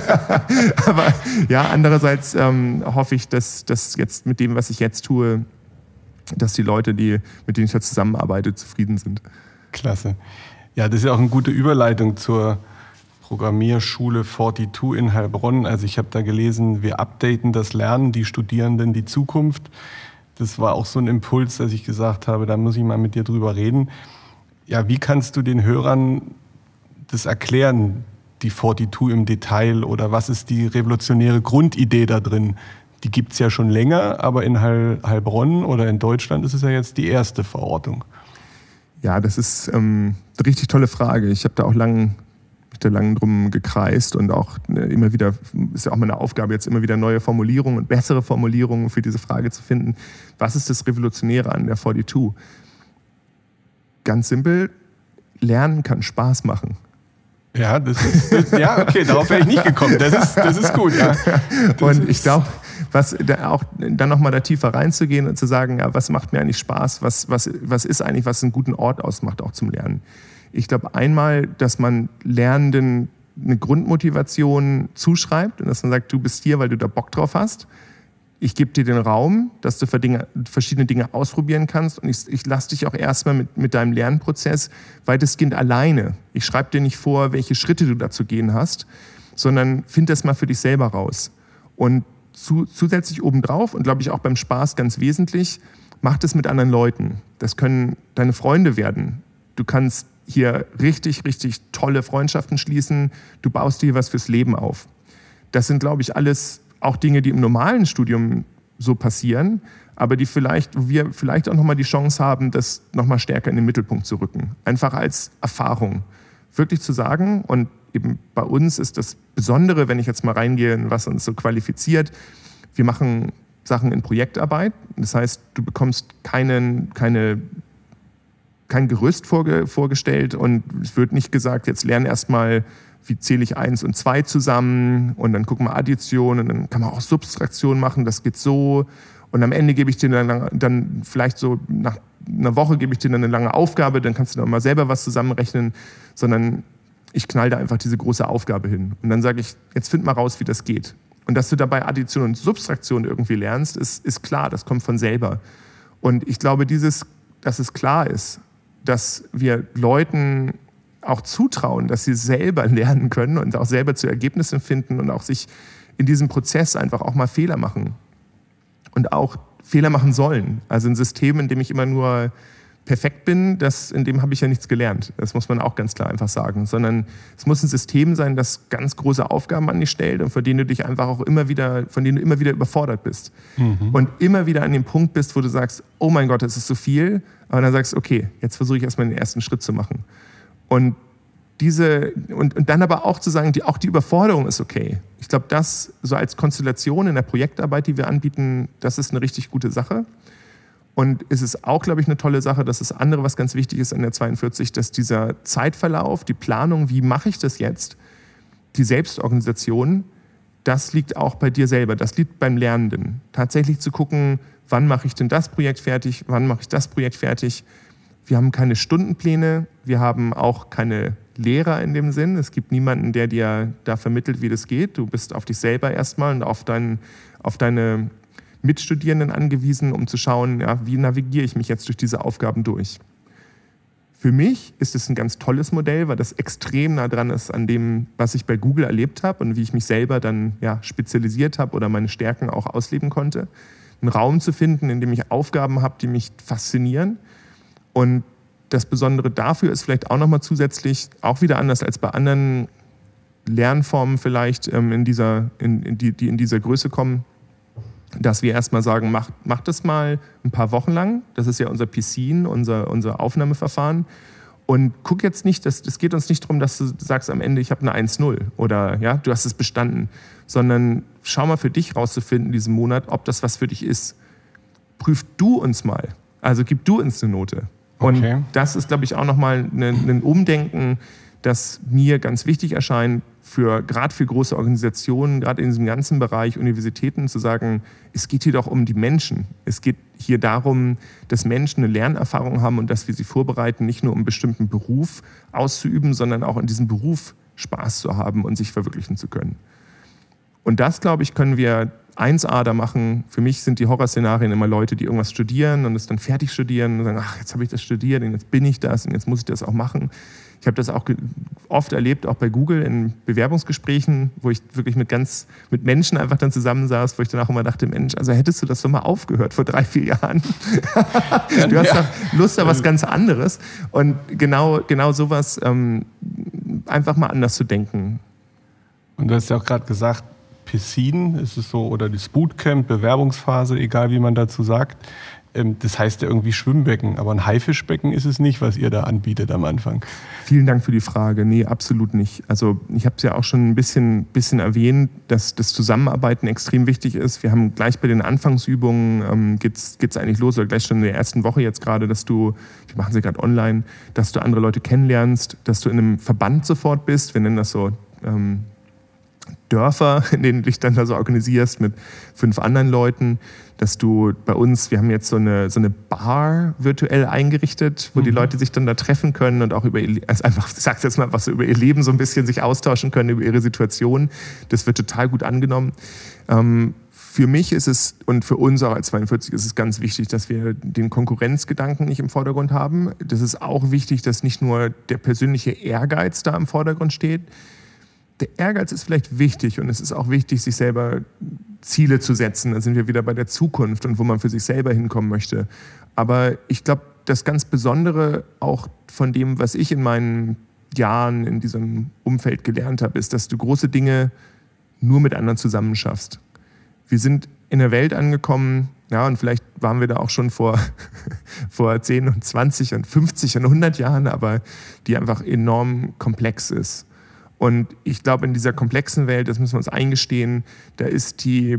aber ja, andererseits ähm, hoffe ich, dass das jetzt mit dem, was ich jetzt tue, dass die Leute, die, mit denen ich da zusammenarbeite, zufrieden sind. Klasse. Ja, das ist ja auch eine gute Überleitung zur Programmierschule zweiundvierzig in Heilbronn. Also ich habe da gelesen, wir updaten das Lernen, die Studierenden, die Zukunft. Das war auch so ein Impuls, dass ich gesagt habe, da muss ich mal mit dir drüber reden. Ja, wie kannst du den Hörern das erklären, die zweiundvierzig im Detail, oder was ist die revolutionäre Grundidee da drin? Die gibt es ja schon länger, aber in Heil, Heilbronn oder in Deutschland ist es ja jetzt die erste Verortung. Ja, das ist ähm, eine richtig tolle Frage. Ich habe da auch lang, da lang drum gekreist und auch ne, immer wieder, ist ja auch meine Aufgabe, jetzt immer wieder neue Formulierungen und bessere Formulierungen für diese Frage zu finden. Was ist das Revolutionäre an der zweiundvierzig? Ganz simpel, Lernen kann Spaß machen. Ja, das ist, das, ja, okay, darauf wäre ich nicht gekommen. Das ist, das ist gut, ja. Das und ich glaube, was da auch dann nochmal da tiefer reinzugehen und zu sagen, ja, was macht mir eigentlich Spaß, was, was, was ist eigentlich, was einen guten Ort ausmacht, auch zum Lernen. Ich glaube einmal, dass man Lernenden eine Grundmotivation zuschreibt und dass man sagt, du bist hier, weil du da Bock drauf hast. Ich gebe dir den Raum, dass du verschiedene Dinge ausprobieren kannst und ich, ich lasse dich auch erstmal mit, mit deinem Lernprozess weitestgehend alleine. Ich schreibe dir nicht vor, welche Schritte du dazu gehen hast, sondern find das mal für dich selber raus. Und zu, zusätzlich obendrauf, und glaube ich auch beim Spaß ganz wesentlich, mach das mit anderen Leuten. Das können deine Freunde werden. Du kannst hier richtig, richtig tolle Freundschaften schließen. Du baust dir was fürs Leben auf. Das sind, glaube ich, alles auch Dinge, die im normalen Studium so passieren, aber die vielleicht, wo wir vielleicht auch nochmal die Chance haben, das nochmal stärker in den Mittelpunkt zu rücken. Einfach als Erfahrung. Wirklich zu sagen, und eben bei uns ist das Besondere, wenn ich jetzt mal reingehe, was uns so qualifiziert, wir machen Sachen in Projektarbeit. Das heißt, du bekommst keinen, keine, kein Gerüst vorge, vorgestellt und es wird nicht gesagt, jetzt lern erstmal, wie zähle ich eins und zwei zusammen und dann gucken wir Addition und dann kann man auch Subtraktion machen, das geht so. Und am Ende gebe ich dir dann, dann vielleicht so nach einer Woche gebe ich dir dann eine lange Aufgabe, dann kannst du dann mal selber was zusammenrechnen, sondern ich knall da einfach diese große Aufgabe hin. Und dann sage ich, jetzt find mal raus, wie das geht. Und dass du dabei Addition und Subtraktion irgendwie lernst, ist, ist klar, das kommt von selber. Und ich glaube, dieses, dass es klar ist, dass wir Leuten auch zutrauen, dass sie selber lernen können und auch selber zu Ergebnissen finden und auch sich in diesem Prozess einfach auch mal Fehler machen. Und auch Fehler machen sollen. Also ein System, in dem ich immer nur perfekt bin, das, in dem habe ich ja nichts gelernt. Das muss man auch ganz klar einfach sagen. Sondern es muss ein System sein, das ganz große Aufgaben an dich stellt und von denen du dich einfach auch immer wieder, von denen du immer wieder überfordert bist. Mhm. Und immer wieder an dem Punkt bist, wo du sagst, oh mein Gott, das ist so viel. Aber dann sagst du, okay, jetzt versuche ich erstmal den ersten Schritt zu machen. Und diese, und, und dann aber auch zu sagen, die, auch die Überforderung ist okay. Ich glaube, das so als Konstellation in der Projektarbeit, die wir anbieten, das ist eine richtig gute Sache. Und es ist auch, glaube ich, eine tolle Sache, dass das andere, was ganz wichtig ist an der zweiundvierzig, dass dieser Zeitverlauf, die Planung, wie mache ich das jetzt, die Selbstorganisation, das liegt auch bei dir selber, das liegt beim Lernenden. Tatsächlich zu gucken, wann mache ich denn das Projekt fertig, wann mache ich das Projekt fertig. Wir haben keine Stundenpläne, wir haben auch keine Lehrer in dem Sinn. Es gibt niemanden, der dir da vermittelt, wie das geht. Du bist auf dich selber erstmal und auf, dein, auf deine Mitstudierenden angewiesen, um zu schauen, ja, wie navigiere ich mich jetzt durch diese Aufgaben durch. Für mich ist es ein ganz tolles Modell, weil das extrem nah dran ist an dem, was ich bei Google erlebt habe und wie ich mich selber dann ja, spezialisiert habe oder meine Stärken auch ausleben konnte. Einen Raum zu finden, in dem ich Aufgaben habe, die mich faszinieren. Und das Besondere dafür ist vielleicht auch nochmal zusätzlich, auch wieder anders als bei anderen Lernformen vielleicht, ähm, in dieser, in, in die, die in dieser Größe kommen, dass wir erstmal sagen, mach, mach das mal ein paar Wochen lang. Das ist ja unser P C I N, unser, unser Aufnahmeverfahren. Und guck jetzt nicht, es das, geht uns nicht darum, dass du sagst am Ende, ich habe eine eins null oder ja, du hast es bestanden, sondern schau mal für dich rauszufinden diesen Monat, ob das was für dich ist. Prüf du uns mal. Also gib du uns eine Note. Und okay. Das ist, glaube ich, auch nochmal ein Umdenken, das mir ganz wichtig erscheint, für, gerade für große Organisationen, gerade in diesem ganzen Bereich Universitäten, zu sagen, es geht hier doch um die Menschen. Es geht hier darum, dass Menschen eine Lernerfahrung haben und dass wir sie vorbereiten, nicht nur um einen bestimmten Beruf auszuüben, sondern auch in diesem Beruf Spaß zu haben und sich verwirklichen zu können. Und das, glaube ich, können wir eins A da machen. Für mich sind die Horrorszenarien immer Leute, die irgendwas studieren und es dann fertig studieren und sagen, ach, jetzt habe ich das studiert und jetzt bin ich das und jetzt muss ich das auch machen. Ich habe das auch oft erlebt, auch bei Google in Bewerbungsgesprächen, wo ich wirklich mit ganz mit Menschen einfach dann zusammensaß, wo ich dann auch immer dachte, Mensch, also hättest du das doch mal aufgehört vor drei, vier Jahren. Du hast ja doch Lust auf was ganz anderes. Und genau, genau sowas, ähm, einfach mal anders zu denken. Und du hast ja auch gerade gesagt, P C I N ist es so, oder das Bootcamp, Bewerbungsphase, egal wie man dazu sagt. Das heißt ja irgendwie Schwimmbecken, aber ein Haifischbecken ist es nicht, was ihr da anbietet am Anfang. Vielen Dank für die Frage. Nee, absolut nicht. Also ich habe es ja auch schon ein bisschen, bisschen erwähnt, dass das Zusammenarbeiten extrem wichtig ist. Wir haben gleich bei den Anfangsübungen, ähm, geht es eigentlich los, oder gleich schon in der ersten Woche jetzt gerade, dass du, wir machen sie gerade online, dass du andere Leute kennenlernst, dass du in einem Verband sofort bist. Wir nennen das so ähm, Dörfer, in denen du dich dann da so organisierst mit fünf anderen Leuten, dass du bei uns, wir haben jetzt so eine, so eine Bar virtuell eingerichtet, wo mhm. die Leute sich dann da treffen können und auch über ihr, also einfach, ich sag's jetzt mal, was so über ihr Leben so ein bisschen sich austauschen können, über ihre Situation. Das wird total gut angenommen. Ähm, für mich ist es und für uns auch als zweiundvierzig ist es ganz wichtig, dass wir den Konkurrenzgedanken nicht im Vordergrund haben. Das ist auch wichtig, dass nicht nur der persönliche Ehrgeiz da im Vordergrund steht. Der Ehrgeiz ist vielleicht wichtig und es ist auch wichtig, sich selber Ziele zu setzen. Da sind wir wieder bei der Zukunft und wo man für sich selber hinkommen möchte. Aber ich glaube, das ganz Besondere auch von dem, was ich in meinen Jahren in diesem Umfeld gelernt habe, ist, dass du große Dinge nur mit anderen zusammen schaffst. Wir sind in der Welt angekommen, ja, und vielleicht waren wir da auch schon vor, vor zehn und zwanzig und fünfzig und hundert Jahren, aber die einfach enorm komplex ist. Und ich glaube, in dieser komplexen Welt, das müssen wir uns eingestehen, da ist die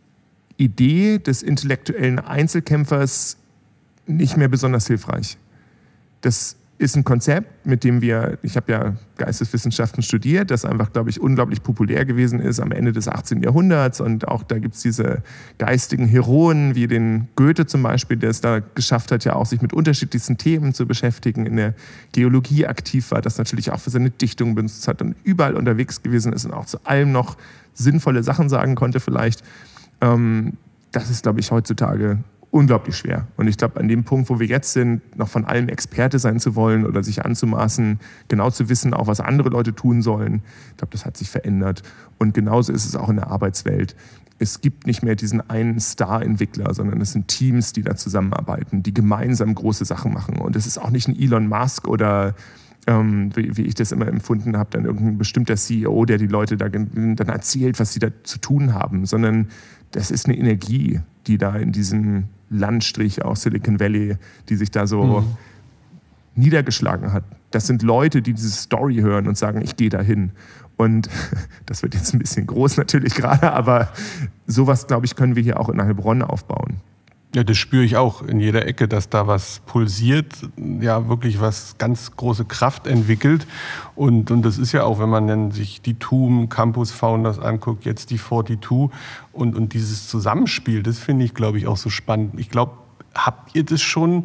Idee des intellektuellen Einzelkämpfers nicht mehr besonders hilfreich. Das ist ein Konzept, mit dem wir, ich habe ja Geisteswissenschaften studiert, das einfach, glaube ich, unglaublich populär gewesen ist am Ende des achtzehnten Jahrhunderts. Und auch da gibt es diese geistigen Heroen, wie den Goethe zum Beispiel, der es da geschafft hat, ja auch sich mit unterschiedlichsten Themen zu beschäftigen, in der Geologie aktiv war, das natürlich auch für seine Dichtung benutzt hat und überall unterwegs gewesen ist und auch zu allem noch sinnvolle Sachen sagen konnte vielleicht. Ähm, das ist, glaube ich, heutzutage unglaublich schwer. Und ich glaube, an dem Punkt, wo wir jetzt sind, noch von allem Experte sein zu wollen oder sich anzumaßen, genau zu wissen, auch was andere Leute tun sollen, ich glaube, das hat sich verändert. Und genauso ist es auch in der Arbeitswelt. Es gibt nicht mehr diesen einen Star-Entwickler, sondern es sind Teams, die da zusammenarbeiten, die gemeinsam große Sachen machen. Und es ist auch nicht ein Elon Musk oder ähm, wie, wie ich das immer empfunden habe, dann irgendein bestimmter C E O, der die Leute da dann erzählt, was sie da zu tun haben, sondern das ist eine Energie, die da in diesem Landstrich aus Silicon Valley, die sich da so mhm. niedergeschlagen hat. Das sind Leute, die diese Story hören und sagen, ich gehe da hin. Und das wird jetzt ein bisschen groß natürlich gerade, aber sowas, glaube ich, können wir hier auch in Heilbronn aufbauen. Ja, das spüre ich auch in jeder Ecke, dass da was pulsiert, ja wirklich was ganz große Kraft entwickelt. Und, und das ist ja auch, wenn man dann sich die T U M Campus Founders anguckt, jetzt die zweiundvierzig und, und dieses Zusammenspiel, das finde ich, glaube ich, auch so spannend. Ich glaube, habt ihr das schon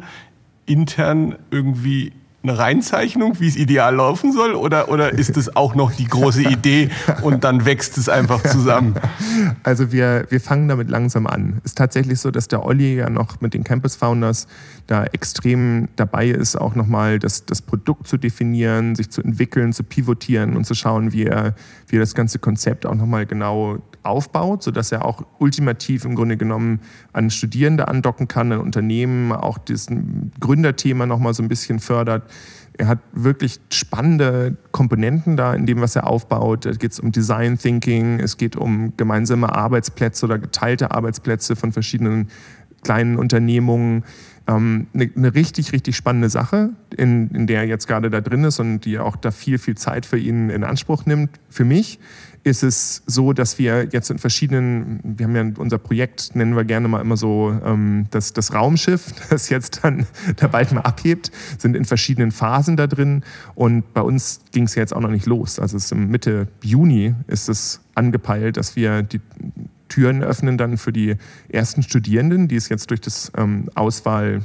intern irgendwie eine Reinzeichnung, wie es ideal laufen soll? Oder, oder ist das auch noch die große Idee und dann wächst es einfach zusammen? Also wir, wir fangen damit langsam an. Es ist tatsächlich so, dass der Olli ja noch mit den Campus Founders da extrem dabei ist, auch nochmal das, das Produkt zu definieren, sich zu entwickeln, zu pivotieren und zu schauen, wie er, wie er das ganze Konzept auch nochmal genau aufbaut, sodass er auch ultimativ im Grunde genommen an Studierende andocken kann, an Unternehmen, auch das Gründerthema nochmal so ein bisschen fördert. Er hat wirklich spannende Komponenten da in dem, was er aufbaut. Da geht es um Design Thinking, es geht um gemeinsame Arbeitsplätze oder geteilte Arbeitsplätze von verschiedenen kleinen Unternehmungen. Ähm, eine, eine richtig, richtig spannende Sache, in, in der er jetzt gerade da drin ist und die auch da viel, viel Zeit für ihn in Anspruch nimmt. Für mich ist es so, dass wir jetzt in verschiedenen, wir haben ja unser Projekt, nennen wir gerne mal immer so, ähm, das, das Raumschiff, das jetzt dann da bald mal abhebt, sind in verschiedenen Phasen da drin. Und bei uns ging es ja jetzt auch noch nicht los. Also es ist im Mitte Juni ist es angepeilt, dass wir die Türen öffnen dann für die ersten Studierenden, die es jetzt durch das ähm, Auswahl,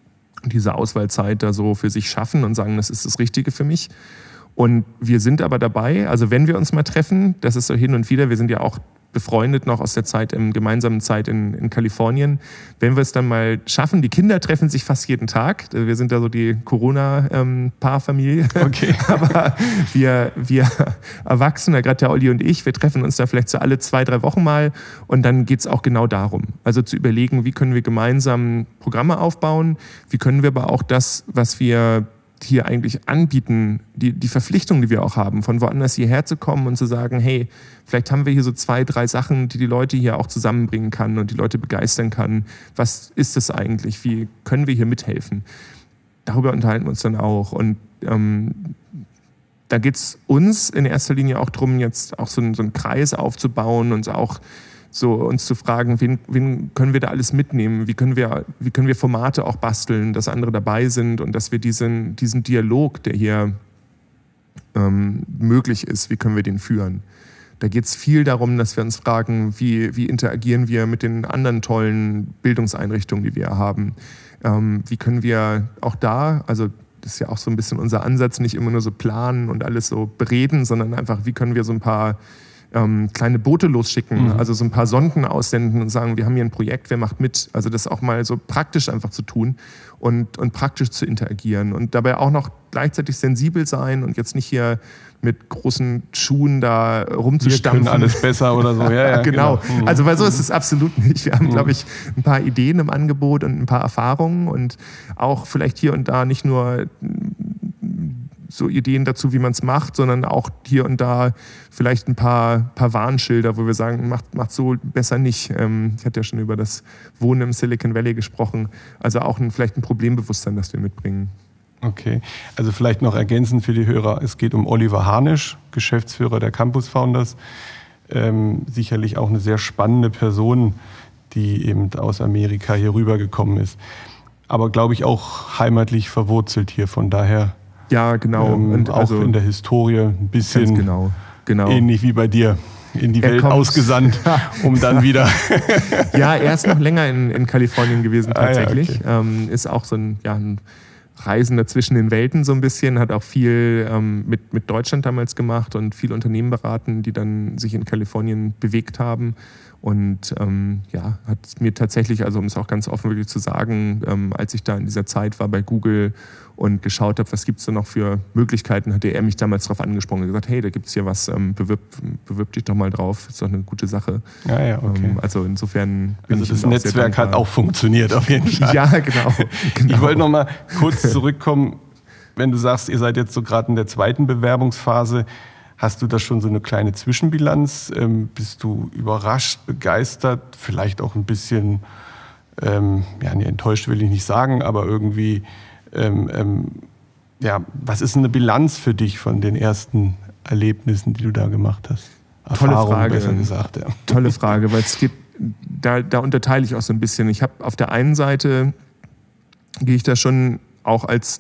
diese Auswahlzeit da so für sich schaffen und sagen, das ist das Richtige für mich. Und wir sind aber dabei, also wenn wir uns mal treffen, das ist so hin und wieder, wir sind ja auch befreundet noch aus der Zeit, in gemeinsamen Zeit in, in Kalifornien, wenn wir es dann mal schaffen, die Kinder treffen sich fast jeden Tag, wir sind da so die Corona-Paarfamilie, ähm, okay. aber wir, wir Erwachsene, gerade der Olli und ich, wir treffen uns da vielleicht so alle zwei, drei Wochen mal und dann geht es auch genau darum, also zu überlegen, wie können wir gemeinsam Programme aufbauen, wie können wir aber auch das, was wir hier eigentlich anbieten, die, die Verpflichtung, die wir auch haben, von woanders hierher zu kommen und zu sagen, hey, vielleicht haben wir hier so zwei, drei Sachen, die die Leute hier auch zusammenbringen kann und die Leute begeistern kann. Was ist das eigentlich? Wie können wir hier mithelfen? Darüber unterhalten wir uns dann auch. Und ähm, da geht es uns in erster Linie auch darum, jetzt auch so, einen, so einen Kreis aufzubauen und auch so uns zu fragen, wen, wen können wir da alles mitnehmen? Wie können wir, wie können wir Formate auch basteln, dass andere dabei sind und dass wir diesen, diesen Dialog, der hier ähm, möglich ist, wie können wir den führen? Da geht es viel darum, dass wir uns fragen, wie, wie interagieren wir mit den anderen tollen Bildungseinrichtungen, die wir haben? Ähm, wie können wir auch da, also das ist ja auch so ein bisschen unser Ansatz, nicht immer nur so planen und alles so bereden, sondern einfach, wie können wir so ein paar Ähm, kleine Boote losschicken, mhm. also so ein paar Sonden aussenden und sagen, wir haben hier ein Projekt, wer macht mit? Also das auch mal so praktisch einfach zu tun und, und praktisch zu interagieren und dabei auch noch gleichzeitig sensibel sein und jetzt nicht hier mit großen Schuhen da rumzustampfen. Wir können alles besser oder so. Ja, ja, genau. genau. Mhm. Also weil so ist es absolut nicht. Wir haben, mhm. glaube ich, ein paar Ideen im Angebot und ein paar Erfahrungen und auch vielleicht hier und da nicht nur so Ideen dazu, wie man es macht, sondern auch hier und da vielleicht ein paar, paar Warnschilder, wo wir sagen, macht, macht so besser nicht. Ähm, ich hatte ja schon über das Wohnen im Silicon Valley gesprochen. Also auch ein, vielleicht ein Problembewusstsein, das wir mitbringen. Okay, also vielleicht noch ergänzend für die Hörer, es geht um Oliver Harnisch, Geschäftsführer der Campus Founders. Ähm, sicherlich auch eine sehr spannende Person, die eben aus Amerika hier rübergekommen ist. Aber glaube ich auch heimatlich verwurzelt hier, von daher Ja, genau. Ähm, und auch also, in der Historie ein bisschen genau, genau. ähnlich wie bei dir. In die Er Welt kommt, ausgesandt, um dann wieder... Ja, er ist noch länger in, in Kalifornien gewesen tatsächlich. Ah, ja, okay. ähm, ist auch so ein, ja, ein Reisender zwischen den Welten so ein bisschen, hat auch viel ähm, mit, mit Deutschland damals gemacht und viele Unternehmen beraten, die dann sich in Kalifornien bewegt haben. Und ähm, ja, hat mir tatsächlich, also um es auch ganz offen wirklich zu sagen, ähm, als ich da in dieser Zeit war bei Google und geschaut habe, was gibt es da noch für Möglichkeiten, hatte er mich damals darauf angesprochen und gesagt, hey, da gibt es hier was, ähm, bewirb, bewirb dich doch mal drauf, ist doch eine gute Sache. Ja, ja, okay. Ähm, also insofern bin also ich das Netzwerk hat auch funktioniert auf jeden Fall. Ja, genau. genau. Ich wollte noch mal kurz zurückkommen, wenn du sagst, ihr seid jetzt so gerade in der zweiten Bewerbungsphase. Hast du da schon so eine kleine Zwischenbilanz? Ähm, bist du überrascht, begeistert, vielleicht auch ein bisschen, ähm, ja, nee, enttäuscht will ich nicht sagen, aber irgendwie, ähm, ähm, ja, was ist eine Bilanz für dich von den ersten Erlebnissen, die du da gemacht hast? Tolle Erfahrung, Frage. besser gesagt. Ja. Tolle Frage, weil es gibt, da, da unterteile ich auch so ein bisschen. Ich habe auf der einen Seite, gehe ich da schon auch als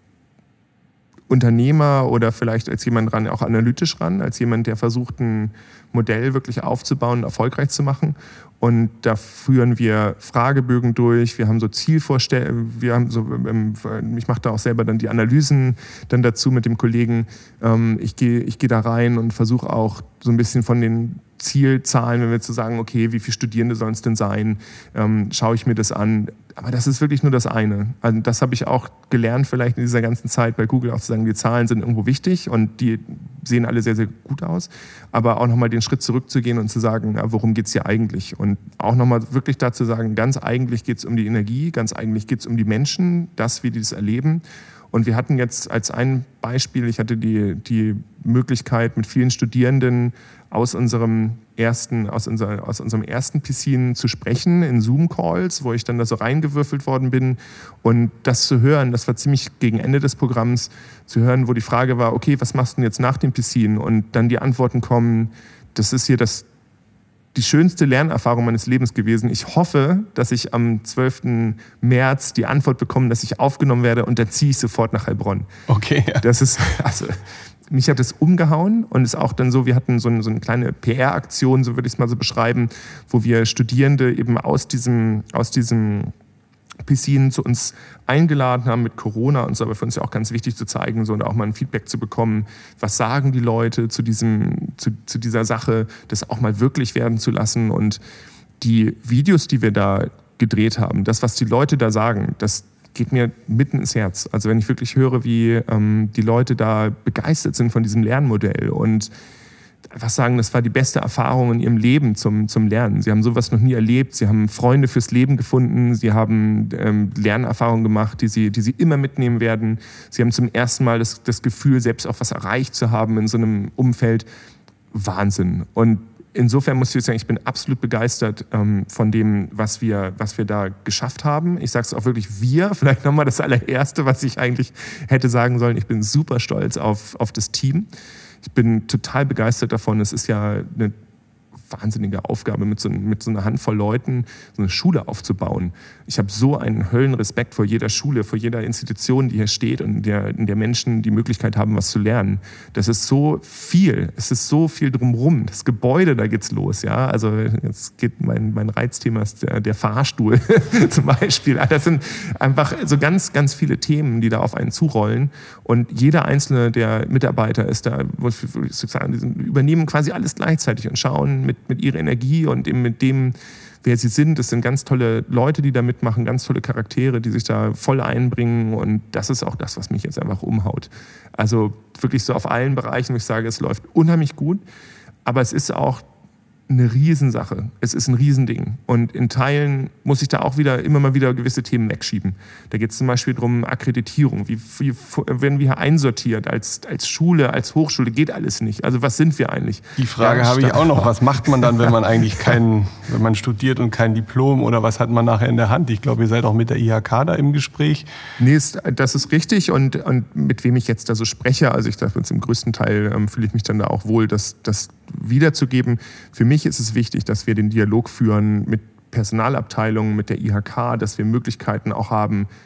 Unternehmer oder vielleicht als jemand ran, auch analytisch ran, als jemand, der versucht, ein Modell wirklich aufzubauen und erfolgreich zu machen. Und da führen wir Fragebögen durch, wir haben so Zielvorstellungen, wir haben so, ich mache da auch selber dann die Analysen dann dazu mit dem Kollegen. Ich gehe, ich gehe da rein und versuche auch so ein bisschen von den Zielzahlen, wenn wir zu sagen, okay, wie viele Studierende sollen es denn sein, ähm, schaue ich mir das an. Aber das ist wirklich nur das eine. Also das habe ich auch gelernt vielleicht in dieser ganzen Zeit bei Google, auch zu sagen, die Zahlen sind irgendwo wichtig und die sehen alle sehr, sehr gut aus. Aber auch nochmal den Schritt zurückzugehen und zu sagen, ja, worum geht es hier eigentlich? Und auch nochmal wirklich dazu sagen, ganz eigentlich geht es um die Energie, ganz eigentlich geht es um die Menschen, das, wie die das erleben. Und wir hatten jetzt als ein Beispiel, ich hatte die, die Möglichkeit, mit vielen Studierenden aus unserem ersten, aus, unser, aus unserem ersten Piscine zu sprechen in Zoom-Calls, wo ich dann da so reingewürfelt worden bin. Und das zu hören, das war ziemlich gegen Ende des Programms, zu hören, wo die Frage war, okay, was machst du denn jetzt nach dem Piscine? Und dann die Antworten kommen, das ist hier das, die schönste Lernerfahrung meines Lebens gewesen. Ich hoffe, dass ich am zwölften März die Antwort bekomme, dass ich aufgenommen werde und dann ziehe ich sofort nach Heilbronn. Okay. Ja. Das ist, also, mich hat das umgehauen und ist auch dann so, wir hatten so eine, so eine kleine P R-Aktion, so würde ich es mal so beschreiben, wo wir Studierende eben aus diesem, aus diesem Piscine zu uns eingeladen haben mit Corona und so, aber für uns ja auch ganz wichtig zu zeigen, so und auch mal ein Feedback zu bekommen, was sagen die Leute zu diesem, zu, zu dieser Sache, das auch mal wirklich werden zu lassen. Und die Videos, die wir da gedreht haben, das, was die Leute da sagen, das geht mir mitten ins Herz. Also wenn ich wirklich höre, wie ähm, die Leute da begeistert sind von diesem Lernmodell und einfach sagen, das war die beste Erfahrung in ihrem Leben zum, zum Lernen. Sie haben sowas noch nie erlebt, sie haben Freunde fürs Leben gefunden, sie haben ähm, Lernerfahrungen gemacht, die sie, die sie immer mitnehmen werden. Sie haben zum ersten Mal das, das Gefühl, selbst auch was erreicht zu haben in so einem Umfeld. Wahnsinn. Und insofern muss ich sagen, ich bin absolut begeistert ähm, von dem, was wir, was wir da geschafft haben. Ich sage es auch wirklich wir, vielleicht nochmal das allererste, was ich eigentlich hätte sagen sollen. Ich bin super stolz auf, auf das Team. Ich bin total begeistert davon. Es ist ja eine wahnsinnige Aufgabe, mit so, mit so einer Handvoll Leuten so eine Schule aufzubauen. Ich habe so einen Höllenrespekt vor jeder Schule, vor jeder Institution, die hier steht und in der, in der Menschen die Möglichkeit haben, was zu lernen. Das ist so viel. Es ist so viel drumherum. Das Gebäude, da geht's los. Ja? Also jetzt geht mein, mein Reizthema ist der, der Fahrstuhl zum Beispiel. Das sind einfach so ganz, ganz viele Themen, die da auf einen zurollen. Und jeder einzelne der Mitarbeiter ist da, würde ich sagen, die übernehmen quasi alles gleichzeitig und schauen mit, mit ihrer Energie und eben mit dem, wer sie sind. Das sind ganz tolle Leute, die da mitmachen, ganz tolle Charaktere, die sich da voll einbringen. Und das ist auch das, was mich jetzt einfach umhaut. Also wirklich so auf allen Bereichen, wo ich sage, es läuft unheimlich gut. Aber es ist auch eine Riesensache. Es ist ein Riesending. Und in Teilen muss ich da auch wieder immer mal wieder gewisse Themen wegschieben. Da geht es zum Beispiel darum, Akkreditierung. Wie, wie werden wir hier einsortiert als, als Schule, als Hochschule? Geht alles nicht. Also was sind wir eigentlich? Die Frage ja, habe ich auch noch. Was macht man dann, wenn man eigentlich keinen, wenn man studiert und kein Diplom oder was hat man nachher in der Hand? Ich glaube, ihr seid auch mit der I H K da im Gespräch. Nee, das ist richtig. Und, und mit wem ich jetzt da so spreche, also ich sage, im größten Teil ähm, fühle ich mich dann da auch wohl, das, das wiederzugeben. Für mich ist es wichtig, dass wir den Dialog führen mit Personalabteilungen, mit der I H K, dass wir Möglichkeiten auch haben,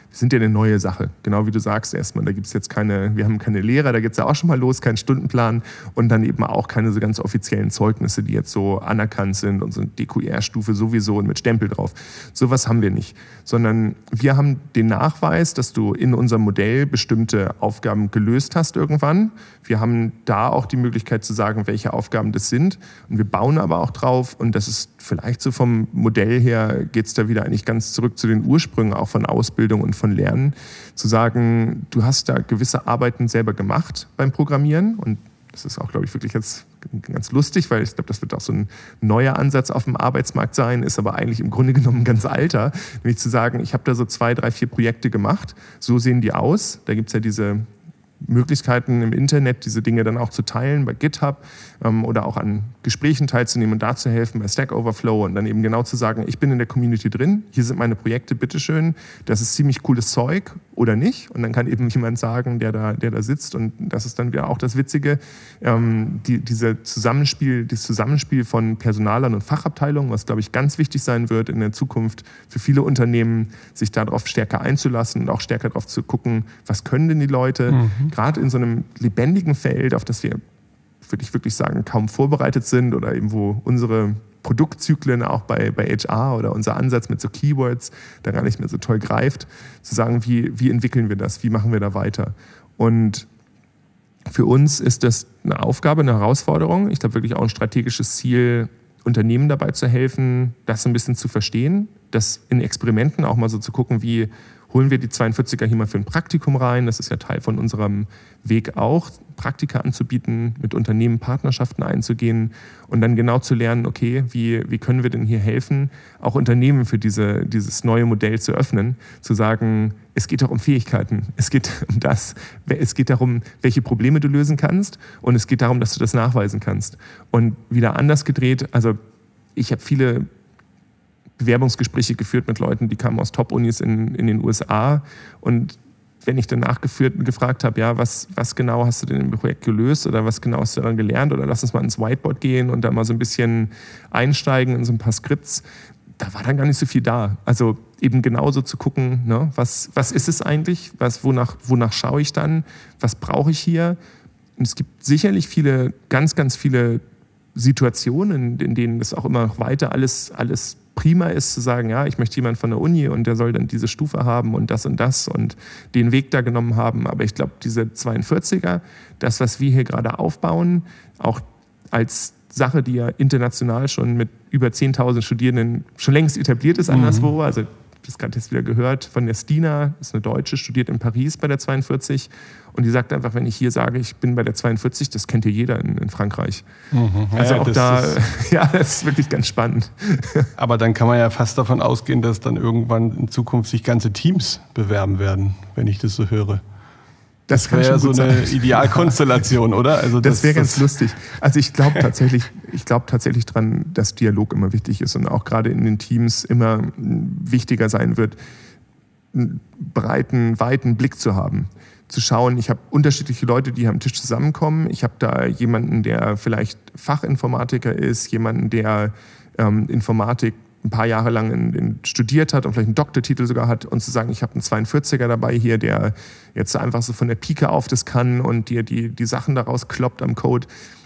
sind ja eine neue Sache. Genau wie du sagst erstmal, da gibt es jetzt keine, wir haben keine Lehrer, da geht es ja auch schon mal los, keinen Stundenplan und dann eben auch keine so ganz offiziellen Zeugnisse, die jetzt so anerkannt sind und so eine D Q R-Stufe sowieso und mit Stempel drauf. Sowas haben wir nicht, sondern wir haben den Nachweis, dass du in unserem Modell bestimmte Aufgaben gelöst hast irgendwann. Wir haben da auch die Möglichkeit zu sagen, welche Aufgaben das sind und wir bauen aber auch drauf und das ist vielleicht so vom Modell her, geht es da wieder eigentlich ganz zurück zu den Ursprüngen auch von Ausbildung und von Lernen, zu sagen, du hast da gewisse Arbeiten selber gemacht beim Programmieren und das ist auch, glaube ich, wirklich jetzt ganz lustig, weil ich glaube, das wird auch so ein neuer Ansatz auf dem Arbeitsmarkt sein, ist aber eigentlich im Grunde genommen ganz alter, nämlich zu sagen, ich habe da so zwei, drei, vier Projekte gemacht, so sehen die aus, da gibt es ja diese Möglichkeiten im Internet, diese Dinge dann auch zu teilen bei GitHub ähm, oder auch an Gesprächen teilzunehmen und da zu helfen bei Stack Overflow und dann eben genau zu sagen, ich bin in der Community drin, hier sind meine Projekte, bitteschön, das ist ziemlich cooles Zeug oder nicht und dann kann eben jemand sagen, der da, der da sitzt und das ist dann wieder auch das Witzige, ähm, die, diese Zusammenspiel, das Zusammenspiel von Personalern und Fachabteilungen, was glaube ich ganz wichtig sein wird in der Zukunft für viele Unternehmen, sich darauf stärker einzulassen und auch stärker darauf zu gucken, was können denn die Leute, mhm. Gerade in so einem lebendigen Feld, auf das wir, würde ich wirklich sagen, kaum vorbereitet sind oder eben wo unsere Produktzyklen auch bei, bei H R oder unser Ansatz mit so Keywords da gar nicht mehr so toll greift, zu sagen, wie, wie entwickeln wir das, wie machen wir da weiter. Und für uns ist das eine Aufgabe, eine Herausforderung. Ich glaube wirklich auch ein strategisches Ziel, Unternehmen dabei zu helfen, das ein bisschen zu verstehen, das in Experimenten auch mal so zu gucken, wie holen wir die zweiundvierziger hier mal für ein Praktikum rein. Das ist ja Teil von unserem Weg auch, Praktika anzubieten, mit Unternehmen Partnerschaften einzugehen und dann genau zu lernen, okay, wie, wie können wir denn hier helfen, auch Unternehmen für diese, dieses neue Modell zu öffnen, zu sagen, es geht doch um Fähigkeiten, es geht um das, es geht darum, welche Probleme du lösen kannst und es geht darum, dass du das nachweisen kannst. Und wieder anders gedreht, also ich habe viele Bewerbungsgespräche geführt mit Leuten, die kamen aus Top-Unis in, in den U S A und wenn ich danach geführt, gefragt habe, ja, was, was genau hast du denn im Projekt gelöst oder was genau hast du daran gelernt oder lass uns mal ins Whiteboard gehen und da mal so ein bisschen einsteigen in so ein paar Skripts, da war dann gar nicht so viel da. Also eben genauso zu gucken, ne, was, was ist es eigentlich, was, wonach, wonach schaue ich dann, was brauche ich hier? Und es gibt sicherlich viele, ganz, ganz viele Situationen, in denen es auch immer noch weiter alles, alles prima ist, zu sagen, ja, ich möchte jemanden von der Uni und der soll dann diese Stufe haben und das und das und den Weg da genommen haben. Aber ich glaube, diese zweiundvierziger, das, was wir hier gerade aufbauen, auch als Sache, die ja international schon mit über zehntausend Studierenden schon längst etabliert ist anderswo, mhm. also das gerade jetzt wieder gehört von der Stina, das ist eine Deutsche, studiert in Paris bei der zweiundvierzig und die sagt einfach, wenn ich hier sage, ich bin bei der zweiundvierzig, das kennt hier jeder in, in Frankreich. Mhm. Also ja, auch da, ist, ja, das ist wirklich ganz spannend. Aber dann kann man ja fast davon ausgehen, dass dann irgendwann in Zukunft sich ganze Teams bewerben werden, wenn ich das so höre. Das, das wäre ja so eine sein. Idealkonstellation, oder? Also das, das wäre ganz das lustig. Also ich glaube tatsächlich, ich glaube tatsächlich dran, dass Dialog immer wichtig ist und auch gerade in den Teams immer wichtiger sein wird, einen breiten, weiten Blick zu haben. Zu schauen, ich habe unterschiedliche Leute, die am Tisch zusammenkommen. Ich habe da jemanden, der vielleicht Fachinformatiker ist, jemanden, der ähm, Informatik ein paar Jahre lang in, in studiert hat und vielleicht einen Doktortitel sogar hat und zu sagen, ich habe einen zweiundvierziger dabei hier, der jetzt einfach so von der Pike auf das kann und dir die, die Sachen daraus kloppt am Code.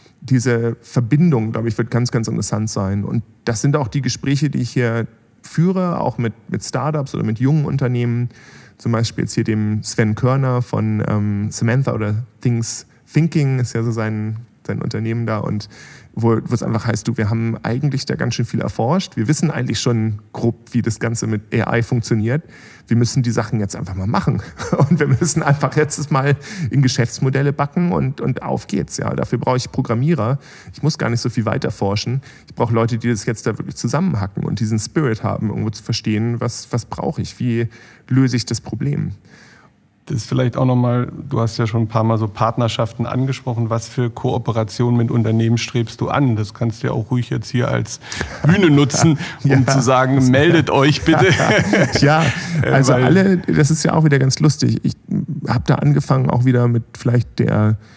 Diese Verbindung, glaube ich, wird ganz, ganz interessant sein. Und das sind auch die Gespräche, die ich hier führe, auch mit, mit Startups oder mit jungen Unternehmen. Zum Beispiel jetzt hier dem Sven Körner von ähm, Samantha oder Things Thinking, ist ja so sein, sein Unternehmen da und wo, wo es einfach heißt, du, wir haben eigentlich da ganz schön viel erforscht. Wir wissen eigentlich schon grob, wie das Ganze mit A I funktioniert. Wir müssen die Sachen jetzt einfach mal machen. Und wir müssen einfach jetzt mal in Geschäftsmodelle backen und, und auf geht's. Ja, dafür brauche ich Programmierer. Ich muss gar nicht so viel weiter forschen. Ich brauche Leute, die das jetzt da wirklich zusammenhacken und diesen Spirit haben, irgendwo zu verstehen, was, was brauche ich, wie löse ich das Problem. Das ist vielleicht auch nochmal, du hast ja schon ein paar Mal so Partnerschaften angesprochen. Was für Kooperationen mit Unternehmen strebst du an? Das kannst du ja auch ruhig jetzt hier als Bühne nutzen, um ja, zu sagen, meldet euch bitte. Ja, also alle, das ist ja auch wieder ganz lustig. Ich habe da angefangen auch wieder mit vielleicht der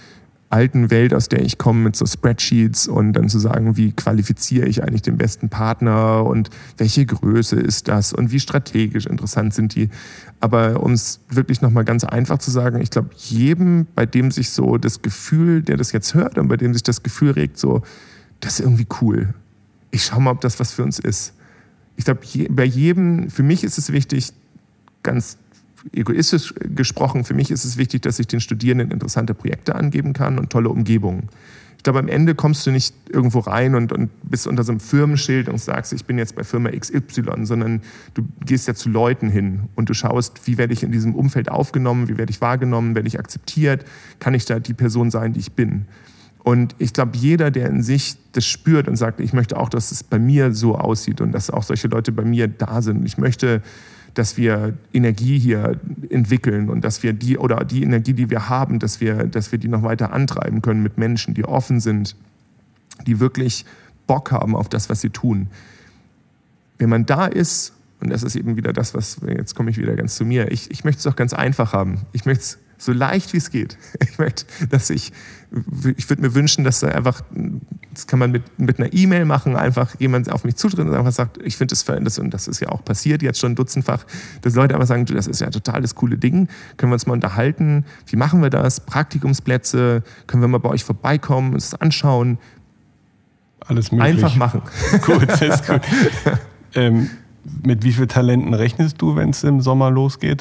alten Welt, aus der ich komme, mit so Spreadsheets und dann zu sagen, wie qualifiziere ich eigentlich den besten Partner und welche Größe ist das und wie strategisch interessant sind die. Aber um es wirklich nochmal ganz einfach zu sagen, ich glaube, jedem, bei dem sich so das Gefühl, der das jetzt hört und bei dem sich das Gefühl regt, so, das ist irgendwie cool. Ich schau mal, ob das was für uns ist. Ich glaube, je, bei jedem, für mich ist es wichtig, ganz egoistisch gesprochen, für mich ist es wichtig, dass ich den Studierenden interessante Projekte angeben kann und tolle Umgebungen. Ich glaube, am Ende kommst du nicht irgendwo rein und, und bist unter so einem Firmenschild und sagst, ich bin jetzt bei Firma X Y, sondern du gehst ja zu Leuten hin und du schaust, wie werde ich in diesem Umfeld aufgenommen, wie werde ich wahrgenommen, werde ich akzeptiert, kann ich da die Person sein, die ich bin. Und ich glaube, jeder, der in sich das spürt und sagt, ich möchte auch, dass es bei mir so aussieht und dass auch solche Leute bei mir da sind. Ich möchte, dass wir Energie hier entwickeln und dass wir die oder die Energie, die wir haben, dass wir, dass wir die noch weiter antreiben können mit Menschen, die offen sind, die wirklich Bock haben auf das, was sie tun. Wenn man da ist, und das ist eben wieder das, was, jetzt komme ich wieder ganz zu mir, ich, ich möchte es auch ganz einfach haben. Ich möchte es so leicht wie es geht. Ich möchte, dass ich, ich würde mir wünschen, dass da einfach, das kann man mit, mit einer E-Mail machen, einfach jemand auf mich zutritt und einfach sagt, ich finde das verändert, und das ist ja auch passiert jetzt schon dutzendfach, dass Leute einfach sagen, das ist ja total das coole Ding, können wir uns mal unterhalten, wie machen wir das, Praktikumsplätze, können wir mal bei euch vorbeikommen, uns das anschauen. Alles möglich. Einfach machen. Gut, das ist gut. ähm, mit wie vielen Talenten rechnest du, wenn es im Sommer losgeht?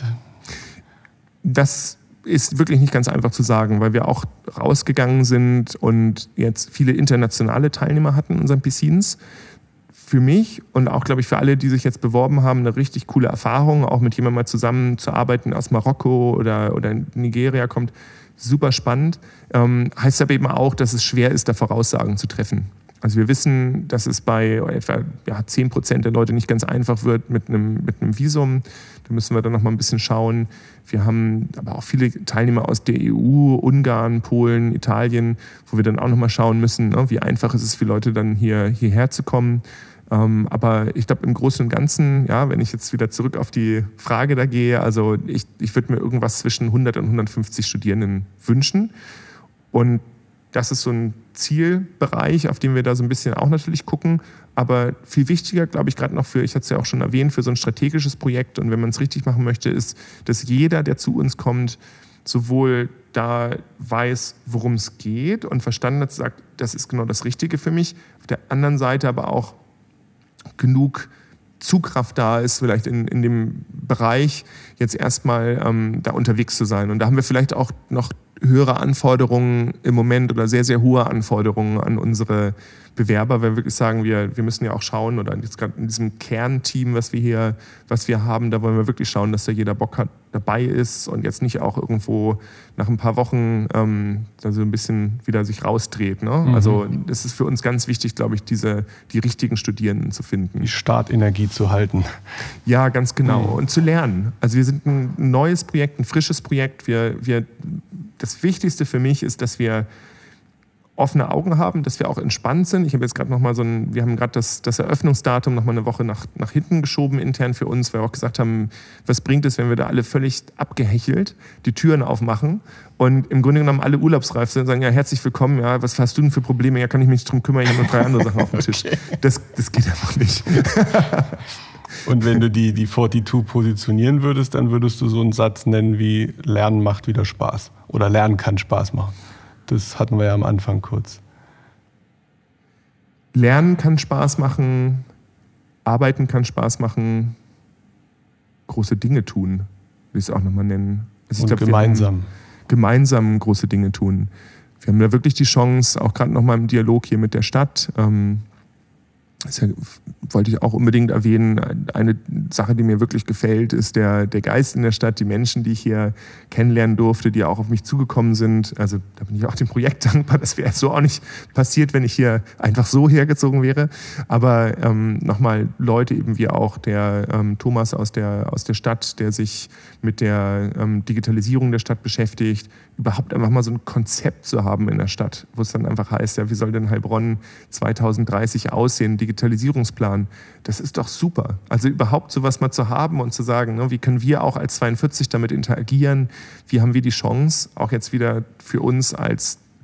Das ist wirklich nicht ganz einfach zu sagen, weil wir auch rausgegangen sind und jetzt viele internationale Teilnehmer hatten in unseren Piscines. Für mich und auch, glaube ich, für alle, die sich jetzt beworben haben, eine richtig coole Erfahrung, auch mit jemandem mal zusammen zu arbeiten, aus Marokko oder, oder Nigeria kommt. Super spannend. Ähm, heißt aber eben auch, dass es schwer ist, da Voraussagen zu treffen. Also wir wissen, dass es bei etwa ja, zehn Prozent der Leute nicht ganz einfach wird mit einem, mit einem Visum. Da müssen wir dann noch mal ein bisschen schauen. Wir haben aber auch viele Teilnehmer aus der E U, Ungarn, Polen, Italien, wo wir dann auch noch mal schauen müssen, ne, wie einfach ist es für Leute dann hier, hierher zu kommen. Ähm, aber ich glaube im Großen und Ganzen, ja, wenn ich jetzt wieder zurück auf die Frage da gehe, also ich, ich würde mir irgendwas zwischen hundert und hundertfünfzig Studierenden wünschen. Und das ist so ein Zielbereich, auf den wir da so ein bisschen auch natürlich gucken. Aber viel wichtiger, glaube ich, gerade noch für, ich hatte es ja auch schon erwähnt, für so ein strategisches Projekt und wenn man es richtig machen möchte, ist, dass jeder, der zu uns kommt, sowohl da weiß, worum es geht und verstanden hat, sagt, das ist genau das Richtige für mich. Auf der anderen Seite aber auch genug Zugkraft da ist, vielleicht in, in dem Bereich jetzt erstmal ähm, da unterwegs zu sein. Und da haben wir vielleicht auch noch höhere Anforderungen im Moment oder sehr, sehr hohe Anforderungen an unsere Bewerber, weil wir wirklich sagen, wir, wir müssen ja auch schauen, oder jetzt gerade in diesem Kernteam, was wir hier, was wir haben, da wollen wir wirklich schauen, dass da jeder Bock hat, dabei ist und jetzt nicht auch irgendwo nach ein paar Wochen ähm, da so ein bisschen wieder sich rausdreht. Ne? Mhm. Also das ist für uns ganz wichtig, glaube ich, diese, die richtigen Studierenden zu finden. Die Startenergie zu halten. Ja, ganz genau. Mhm. Und zu lernen. Also wir sind ein neues Projekt, ein frisches Projekt. Wir, wir, das Wichtigste für mich ist, dass wir offene Augen haben, dass wir auch entspannt sind. Ich habe jetzt gerade noch mal so ein, wir haben gerade das, das Eröffnungsdatum noch mal eine Woche nach, nach hinten geschoben intern für uns, weil wir auch gesagt haben, was bringt es, wenn wir da alle völlig abgehechelt die Türen aufmachen und im Grunde genommen alle urlaubsreif sind und sagen, ja, herzlich willkommen, ja, was hast du denn für Probleme? Ja, kann ich mich nicht drum kümmern, ich habe noch drei andere Sachen auf dem Tisch. Okay. Das, das geht einfach nicht. Und wenn du die, die zweiundvierzig positionieren würdest, dann würdest du so einen Satz nennen wie Lernen macht wieder Spaß oder Lernen kann Spaß machen. Das hatten wir ja am Anfang kurz. Lernen kann Spaß machen, arbeiten kann Spaß machen, große Dinge tun, will ich es auch nochmal nennen. Also Und ich glaub, gemeinsam. Gemeinsam große Dinge tun. Wir haben da wirklich die Chance, auch gerade nochmal im Dialog hier mit der Stadt, ähm, das wollte ich auch unbedingt erwähnen, eine Sache, die mir wirklich gefällt, ist der, der Geist in der Stadt, die Menschen, die ich hier kennenlernen durfte, die auch auf mich zugekommen sind. Also da bin ich auch dem Projekt dankbar, das wäre so auch nicht passiert, wenn ich hier einfach so hergezogen wäre. Aber ähm, nochmal Leute eben wie auch der ähm, Thomas aus der, aus der Stadt, der sich mit der ähm, Digitalisierung der Stadt beschäftigt, überhaupt einfach mal so ein Konzept zu haben in der Stadt, wo es dann einfach heißt, ja, wie soll denn Heilbronn zweitausenddreißig aussehen, Digitalisierungsplan, das ist doch super. Also überhaupt sowas mal zu haben und zu sagen, ne, wie können wir auch als zweiundvierzig damit interagieren, wie haben wir die Chance, auch jetzt wieder für uns als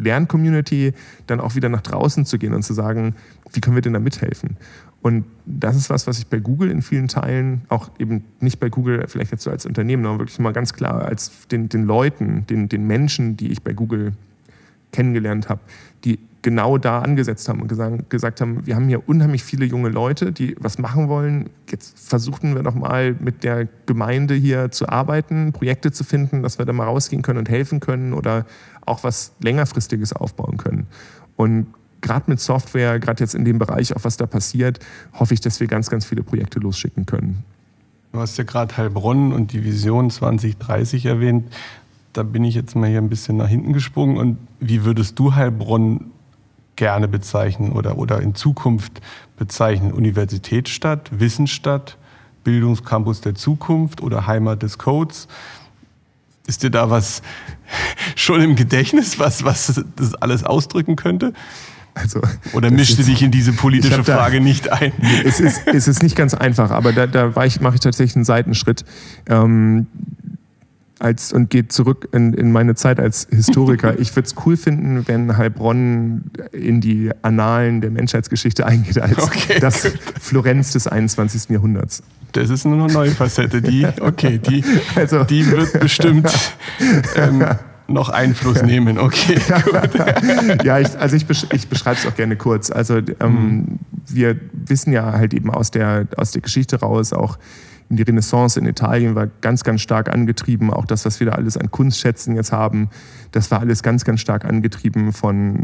Lerncommunity dann auch wieder nach draußen zu gehen und zu sagen, wie können wir denn da mithelfen? Und das ist was, was ich bei Google in vielen Teilen, auch eben nicht bei Google vielleicht jetzt so als Unternehmen, sondern wirklich mal ganz klar als den, den Leuten, den, den Menschen, die ich bei Google kennengelernt habe, die genau da angesetzt haben und gesagt, gesagt haben, wir haben hier unheimlich viele junge Leute, die was machen wollen. Jetzt versuchen wir doch mal mit der Gemeinde hier zu arbeiten, Projekte zu finden, dass wir da mal rausgehen können und helfen können oder auch was längerfristiges aufbauen können. Und gerade mit Software, gerade jetzt in dem Bereich, auch was da passiert, hoffe ich, dass wir ganz, ganz viele Projekte losschicken können. Du hast ja gerade Heilbronn und die Vision zwanzig dreißig erwähnt. Da bin ich jetzt mal hier ein bisschen nach hinten gesprungen. Und wie würdest du Heilbronn gerne bezeichnen oder, oder in Zukunft bezeichnen? Universitätsstadt, Wissensstadt, Bildungscampus der Zukunft oder Heimat des Codes? Ist dir da was schon im Gedächtnis, was, was das alles ausdrücken könnte? Also, oder mischte dich in diese politische Frage da, nicht ein? Es ist, es ist nicht ganz einfach, aber da, da war ich, mache ich tatsächlich einen Seitenschritt. Ähm, Als, und geht zurück in, in meine Zeit als Historiker. Ich würde es cool finden, wenn Heilbronn in die Annalen der Menschheitsgeschichte eingeht als okay, das gut. Florenz des einundzwanzigsten Jahrhunderts. Das ist eine neue Facette, die, okay, die, also, die wird bestimmt ähm, noch Einfluss nehmen. Okay, gut. Ja, ich, also ich, ich beschreibe es auch gerne kurz. Also ähm, mhm. wir wissen ja halt eben aus der, aus der Geschichte raus auch, die Renaissance in Italien war ganz, ganz stark angetrieben. Auch das, was wir da alles an Kunstschätzen jetzt haben, das war alles ganz, ganz stark angetrieben von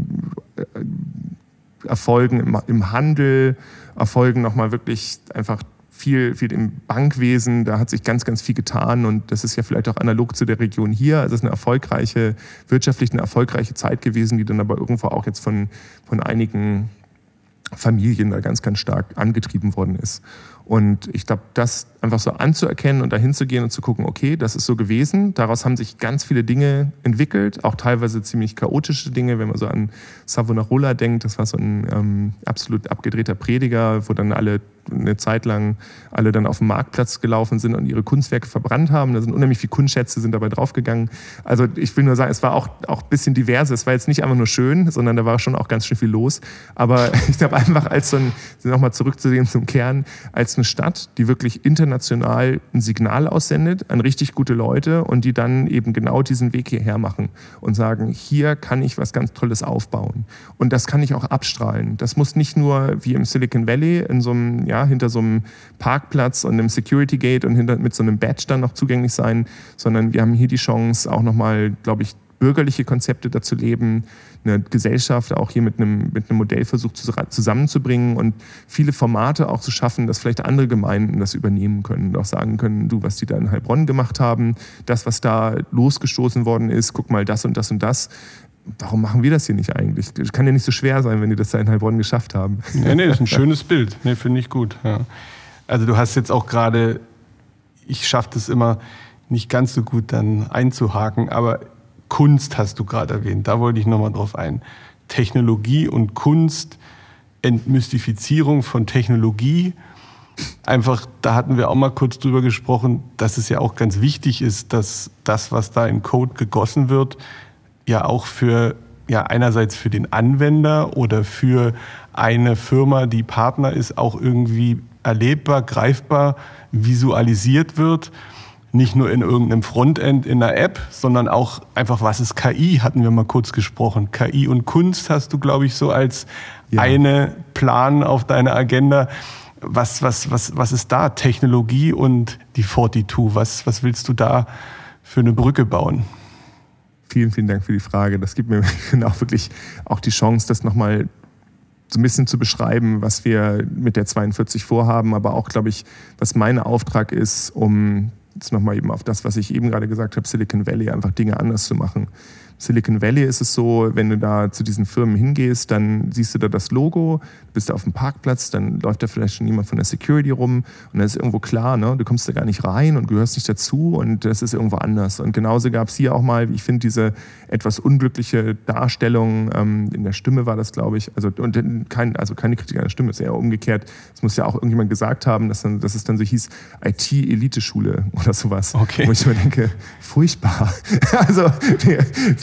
Erfolgen im, im Handel, Erfolgen nochmal wirklich einfach viel, viel im Bankwesen. Da hat sich ganz, ganz viel getan und das ist ja vielleicht auch analog zu der Region hier. Also es ist eine erfolgreiche, wirtschaftlich eine erfolgreiche Zeit gewesen, die dann aber irgendwo auch jetzt von, von einigen Familien da ganz, ganz stark angetrieben worden ist. Und ich glaube, das einfach so anzuerkennen und dahin zu gehen und zu gucken, okay, das ist so gewesen. Daraus haben sich ganz viele Dinge entwickelt, auch teilweise ziemlich chaotische Dinge, wenn man so an Savonarola denkt. Das war so ein ähm, absolut abgedrehter Prediger, wo dann alle eine Zeit lang alle dann auf den Marktplatz gelaufen sind und ihre Kunstwerke verbrannt haben. Da sind unheimlich viele Kunstschätze sind dabei draufgegangen. Also ich will nur sagen, es war auch auch ein bisschen divers. Es war jetzt nicht einfach nur schön, sondern da war schon auch ganz schön viel los. Aber ich glaube einfach als so ein, nochmal zurückzusehen zum Kern, als eine Stadt, die wirklich international ein Signal aussendet an richtig gute Leute und die dann eben genau diesen Weg hierher machen und sagen, hier kann ich was ganz Tolles aufbauen. Und das kann ich auch abstrahlen. Das muss nicht nur wie im Silicon Valley in so einem, ja, hinter so einem Parkplatz und einem Security Gate und hinter, mit so einem Badge dann noch zugänglich sein, sondern wir haben hier die Chance, auch nochmal, glaube ich, bürgerliche Konzepte dazu leben, eine Gesellschaft auch hier mit einem, mit einem Modellversuch zusammenzubringen und viele Formate auch zu schaffen, dass vielleicht andere Gemeinden das übernehmen können und auch sagen können, du, was die da in Heilbronn gemacht haben, das, was da losgestoßen worden ist, guck mal, das und das und das. Warum machen wir das hier nicht eigentlich? Das kann ja nicht so schwer sein, wenn die das da in Heilbronn geschafft haben. Nee, nee, das ist ein schönes Bild. Nee, finde ich gut. Ja. Also du hast jetzt auch gerade, ich schaffe das immer nicht ganz so gut dann einzuhaken, aber Kunst hast du gerade erwähnt, da wollte ich nochmal drauf ein. Technologie und Kunst, Entmystifizierung von Technologie. Einfach, da hatten wir auch mal kurz drüber gesprochen, dass es ja auch ganz wichtig ist, dass das, was da in Code gegossen wird, ja auch für, ja einerseits für den Anwender oder für eine Firma, die Partner ist, auch irgendwie erlebbar, greifbar, visualisiert wird. Nicht nur in irgendeinem Frontend in einer App, sondern auch einfach, was ist K I, hatten wir mal kurz gesprochen. K I und Kunst hast du, glaube ich, so als ja. eine Plan auf deiner Agenda. Was, was, was, was ist da? Technologie und die zweiundvierzig. Was, was willst du da für eine Brücke bauen? Vielen, vielen Dank für die Frage. Das gibt mir auch wirklich auch die Chance, das nochmal so ein bisschen zu beschreiben, was wir mit der zweiundvierzig vorhaben, aber auch, glaube ich, was mein Auftrag ist, um jetzt nochmal eben auf das, was ich eben gerade gesagt habe, Silicon Valley, einfach Dinge anders zu machen. Silicon Valley ist es so, wenn du da zu diesen Firmen hingehst, dann siehst du da das Logo, bist da auf dem Parkplatz, dann läuft da vielleicht schon jemand von der Security rum und dann ist irgendwo klar, ne, du kommst da gar nicht rein und gehörst nicht dazu und das ist irgendwo anders. Und genauso gab es hier auch mal, ich finde, diese etwas unglückliche Darstellung, ähm, in der Stimme war das, glaube ich, also, und kein, also keine Kritik an der Stimme, ist eher umgekehrt. Es muss ja auch irgendjemand gesagt haben, dass, dann, dass es dann so hieß, I T-Elite-Schule oder sowas. Okay. Wo ich mir denke, furchtbar. Also wir, wir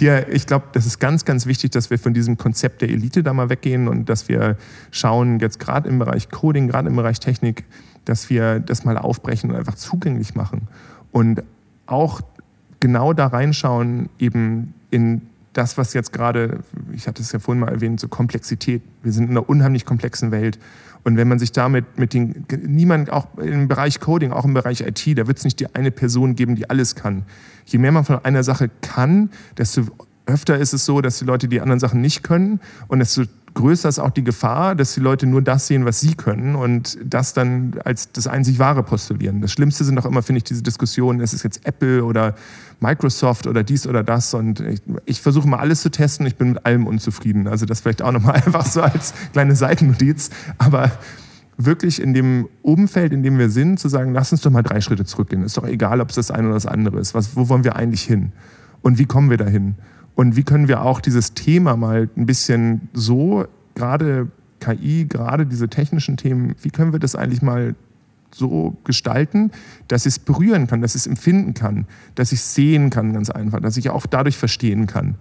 hier, ich glaube, das ist ganz, ganz wichtig, dass wir von diesem Konzept der Elite da mal weggehen und dass wir schauen, jetzt gerade im Bereich Coding, gerade im Bereich Technik, dass wir das mal aufbrechen und einfach zugänglich machen. Und auch genau da reinschauen, eben in das, was jetzt gerade, ich hatte es ja vorhin mal erwähnt, so Komplexität. Wir sind in einer unheimlich komplexen Welt. Und wenn man sich damit mit den, niemand, auch im Bereich Coding, auch im Bereich I T, da wird es nicht die eine Person geben, die alles kann. Je mehr man von einer Sache kann, desto öfter ist es so, dass die Leute die anderen Sachen nicht können. Und desto größer ist auch die Gefahr, dass die Leute nur das sehen, was sie können und das dann als das einzig Wahre postulieren. Das Schlimmste sind auch immer, finde ich, diese Diskussionen, ist es jetzt Apple oder Microsoft oder dies oder das. Und ich, ich versuche mal alles zu testen, ich bin mit allem unzufrieden. Also das vielleicht auch nochmal einfach so als kleine Seitennotiz. Aber wirklich in dem Umfeld, in dem wir sind, zu sagen, lass uns doch mal drei Schritte zurückgehen. Ist doch egal, ob es das eine oder das andere ist. Was, wo wollen wir eigentlich hin? Und wie kommen wir dahin? Und wie können wir auch dieses Thema mal ein bisschen so, gerade K I, gerade diese technischen Themen, wie können wir das eigentlich mal so gestalten, dass ich es berühren kann, dass ich es empfinden kann, dass ich es sehen kann, ganz einfach, dass ich auch dadurch verstehen kann.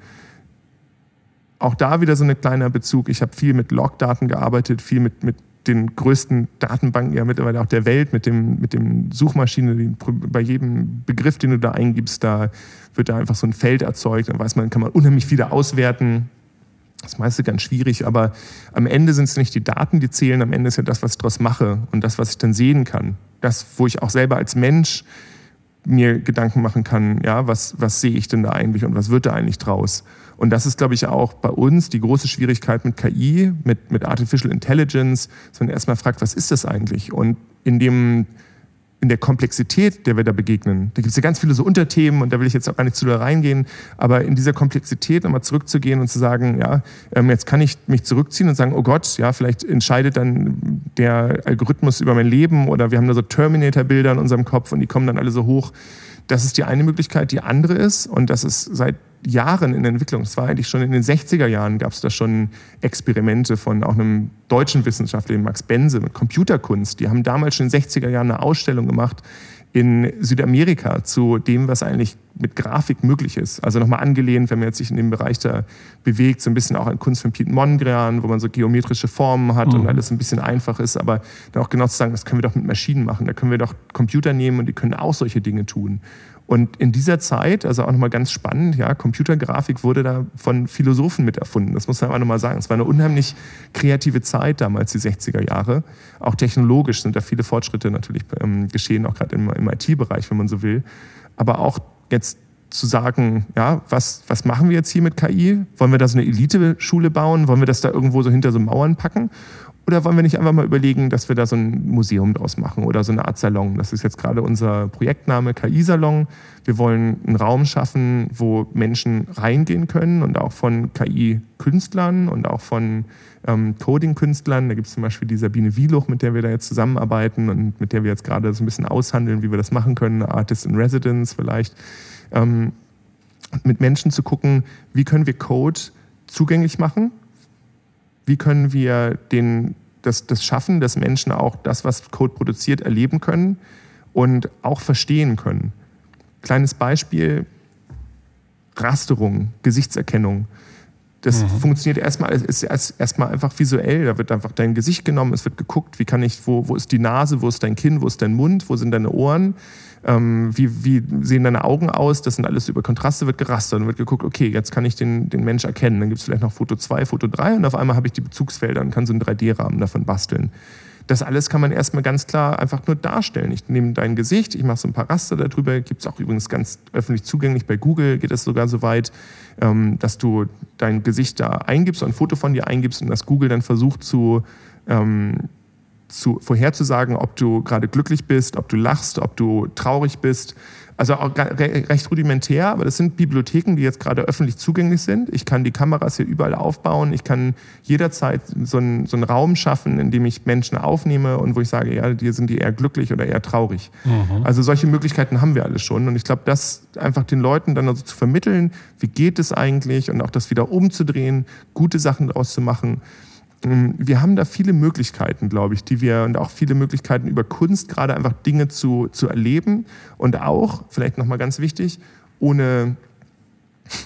Auch da wieder so ein kleiner Bezug. Ich habe viel mit Logdaten gearbeitet, viel mit, mit den größten Datenbanken ja mittlerweile auch der Welt, mit dem, mit dem Suchmaschine, die, bei jedem Begriff, den du da eingibst, da wird da einfach so ein Feld erzeugt, dann weiß man, kann man unheimlich viele auswerten. Das meiste ganz schwierig, aber am Ende sind es nicht die Daten, die zählen, am Ende ist ja das, was ich daraus mache und das, was ich dann sehen kann. Das, wo ich auch selber als Mensch mir Gedanken machen kann, ja, was, was sehe ich denn da eigentlich und was wird da eigentlich draus? Und das ist, glaube ich, auch bei uns die große Schwierigkeit mit K I, mit, mit Artificial Intelligence, dass man erstmal fragt, was ist das eigentlich? Und in dem, in der Komplexität, der wir da begegnen, da gibt es ja ganz viele so Unterthemen und da will ich jetzt auch gar nicht zu da reingehen, aber in dieser Komplexität nochmal zurückzugehen und zu sagen, ja, jetzt kann ich mich zurückziehen und sagen, oh Gott, ja, vielleicht entscheidet dann der Algorithmus über mein Leben oder wir haben da so Terminator-Bilder in unserem Kopf und die kommen dann alle so hoch. Das ist die eine Möglichkeit. Die andere ist, und das ist seit Jahren in der Entwicklung, das war eigentlich schon in den sechziger Jahren, gab es da schon Experimente von auch einem deutschen Wissenschaftler, Max Bense, mit Computerkunst. Die haben damals schon in den sechziger Jahren eine Ausstellung gemacht in Südamerika zu dem, was eigentlich mit Grafik möglich ist. Also nochmal angelehnt, wenn man jetzt sich in dem Bereich da bewegt, so ein bisschen auch an Kunst von Piet Mondrian, wo man so geometrische Formen hat mhm. und alles ein bisschen einfach ist, aber dann auch genau zu sagen, das können wir doch mit Maschinen machen, da können wir doch Computer nehmen und die können auch solche Dinge tun. Und in dieser Zeit, also auch nochmal ganz spannend, ja, Computergrafik wurde da von Philosophen mit erfunden. Das muss man auch nochmal sagen. Es war eine unheimlich kreative Zeit damals, die sechziger Jahre. Auch technologisch sind da viele Fortschritte natürlich ähm, geschehen, auch gerade im, im I T-Bereich, wenn man so will. Aber auch jetzt zu sagen, ja, was, was machen wir jetzt hier mit K I? Wollen wir da so eine Elite-Schule bauen? Wollen wir das da irgendwo so hinter so Mauern packen? Oder wollen wir nicht einfach mal überlegen, dass wir da so ein Museum draus machen oder so eine Art Salon? Das ist jetzt gerade unser Projektname, K I-Salon. Wir wollen einen Raum schaffen, wo Menschen reingehen können und auch von K I-Künstlern und auch von ähm, Coding-Künstlern. Da gibt es zum Beispiel die Sabine Wieluch, mit der wir da jetzt zusammenarbeiten und mit der wir jetzt gerade so ein bisschen aushandeln, wie wir das machen können, Artist in Residence vielleicht. Ähm, mit Menschen zu gucken, wie können wir Code zugänglich machen? Wie können wir den, das, das schaffen, dass Menschen auch das, was Code produziert, erleben können und auch verstehen können? Kleines Beispiel, Rasterung, Gesichtserkennung. Das mhm. funktioniert erstmal, ist erstmal einfach visuell. Da wird einfach dein Gesicht genommen, es wird geguckt, wie kann ich, wo, wo ist die Nase, wo ist dein Kinn, wo ist dein Mund, wo sind deine Ohren, ähm, wie, wie sehen deine Augen aus, das sind alles über Kontraste, wird gerastert und wird geguckt, okay, jetzt kann ich den, den Mensch erkennen. Dann gibt es vielleicht noch Foto zwei, Foto drei und auf einmal habe ich die Bezugsfelder und kann so einen drei D Rahmen davon basteln. Das alles kann man erstmal ganz klar einfach nur darstellen. Ich nehme dein Gesicht, ich mache so ein paar Raster darüber, gibt es auch übrigens ganz öffentlich zugänglich, bei Google geht es sogar so weit, dass du dein Gesicht da eingibst, ein Foto von dir eingibst und das Google dann versucht zu, ähm, zu vorherzusagen, ob du gerade glücklich bist, ob du lachst, ob du traurig bist. Also auch recht rudimentär, aber das sind Bibliotheken, die jetzt gerade öffentlich zugänglich sind. Ich kann die Kameras hier überall aufbauen. Ich kann jederzeit so einen, so einen Raum schaffen, in dem ich Menschen aufnehme und wo ich sage, ja, hier sind die eher glücklich oder eher traurig. Mhm. Also solche Möglichkeiten haben wir alle schon. Und ich glaube, das einfach den Leuten dann also zu vermitteln, wie geht es eigentlich und auch das wieder umzudrehen, gute Sachen daraus zu machen. Wir haben da viele Möglichkeiten, glaube ich, die wir und auch viele Möglichkeiten über Kunst gerade einfach Dinge zu, zu erleben und auch, vielleicht nochmal ganz wichtig, ohne,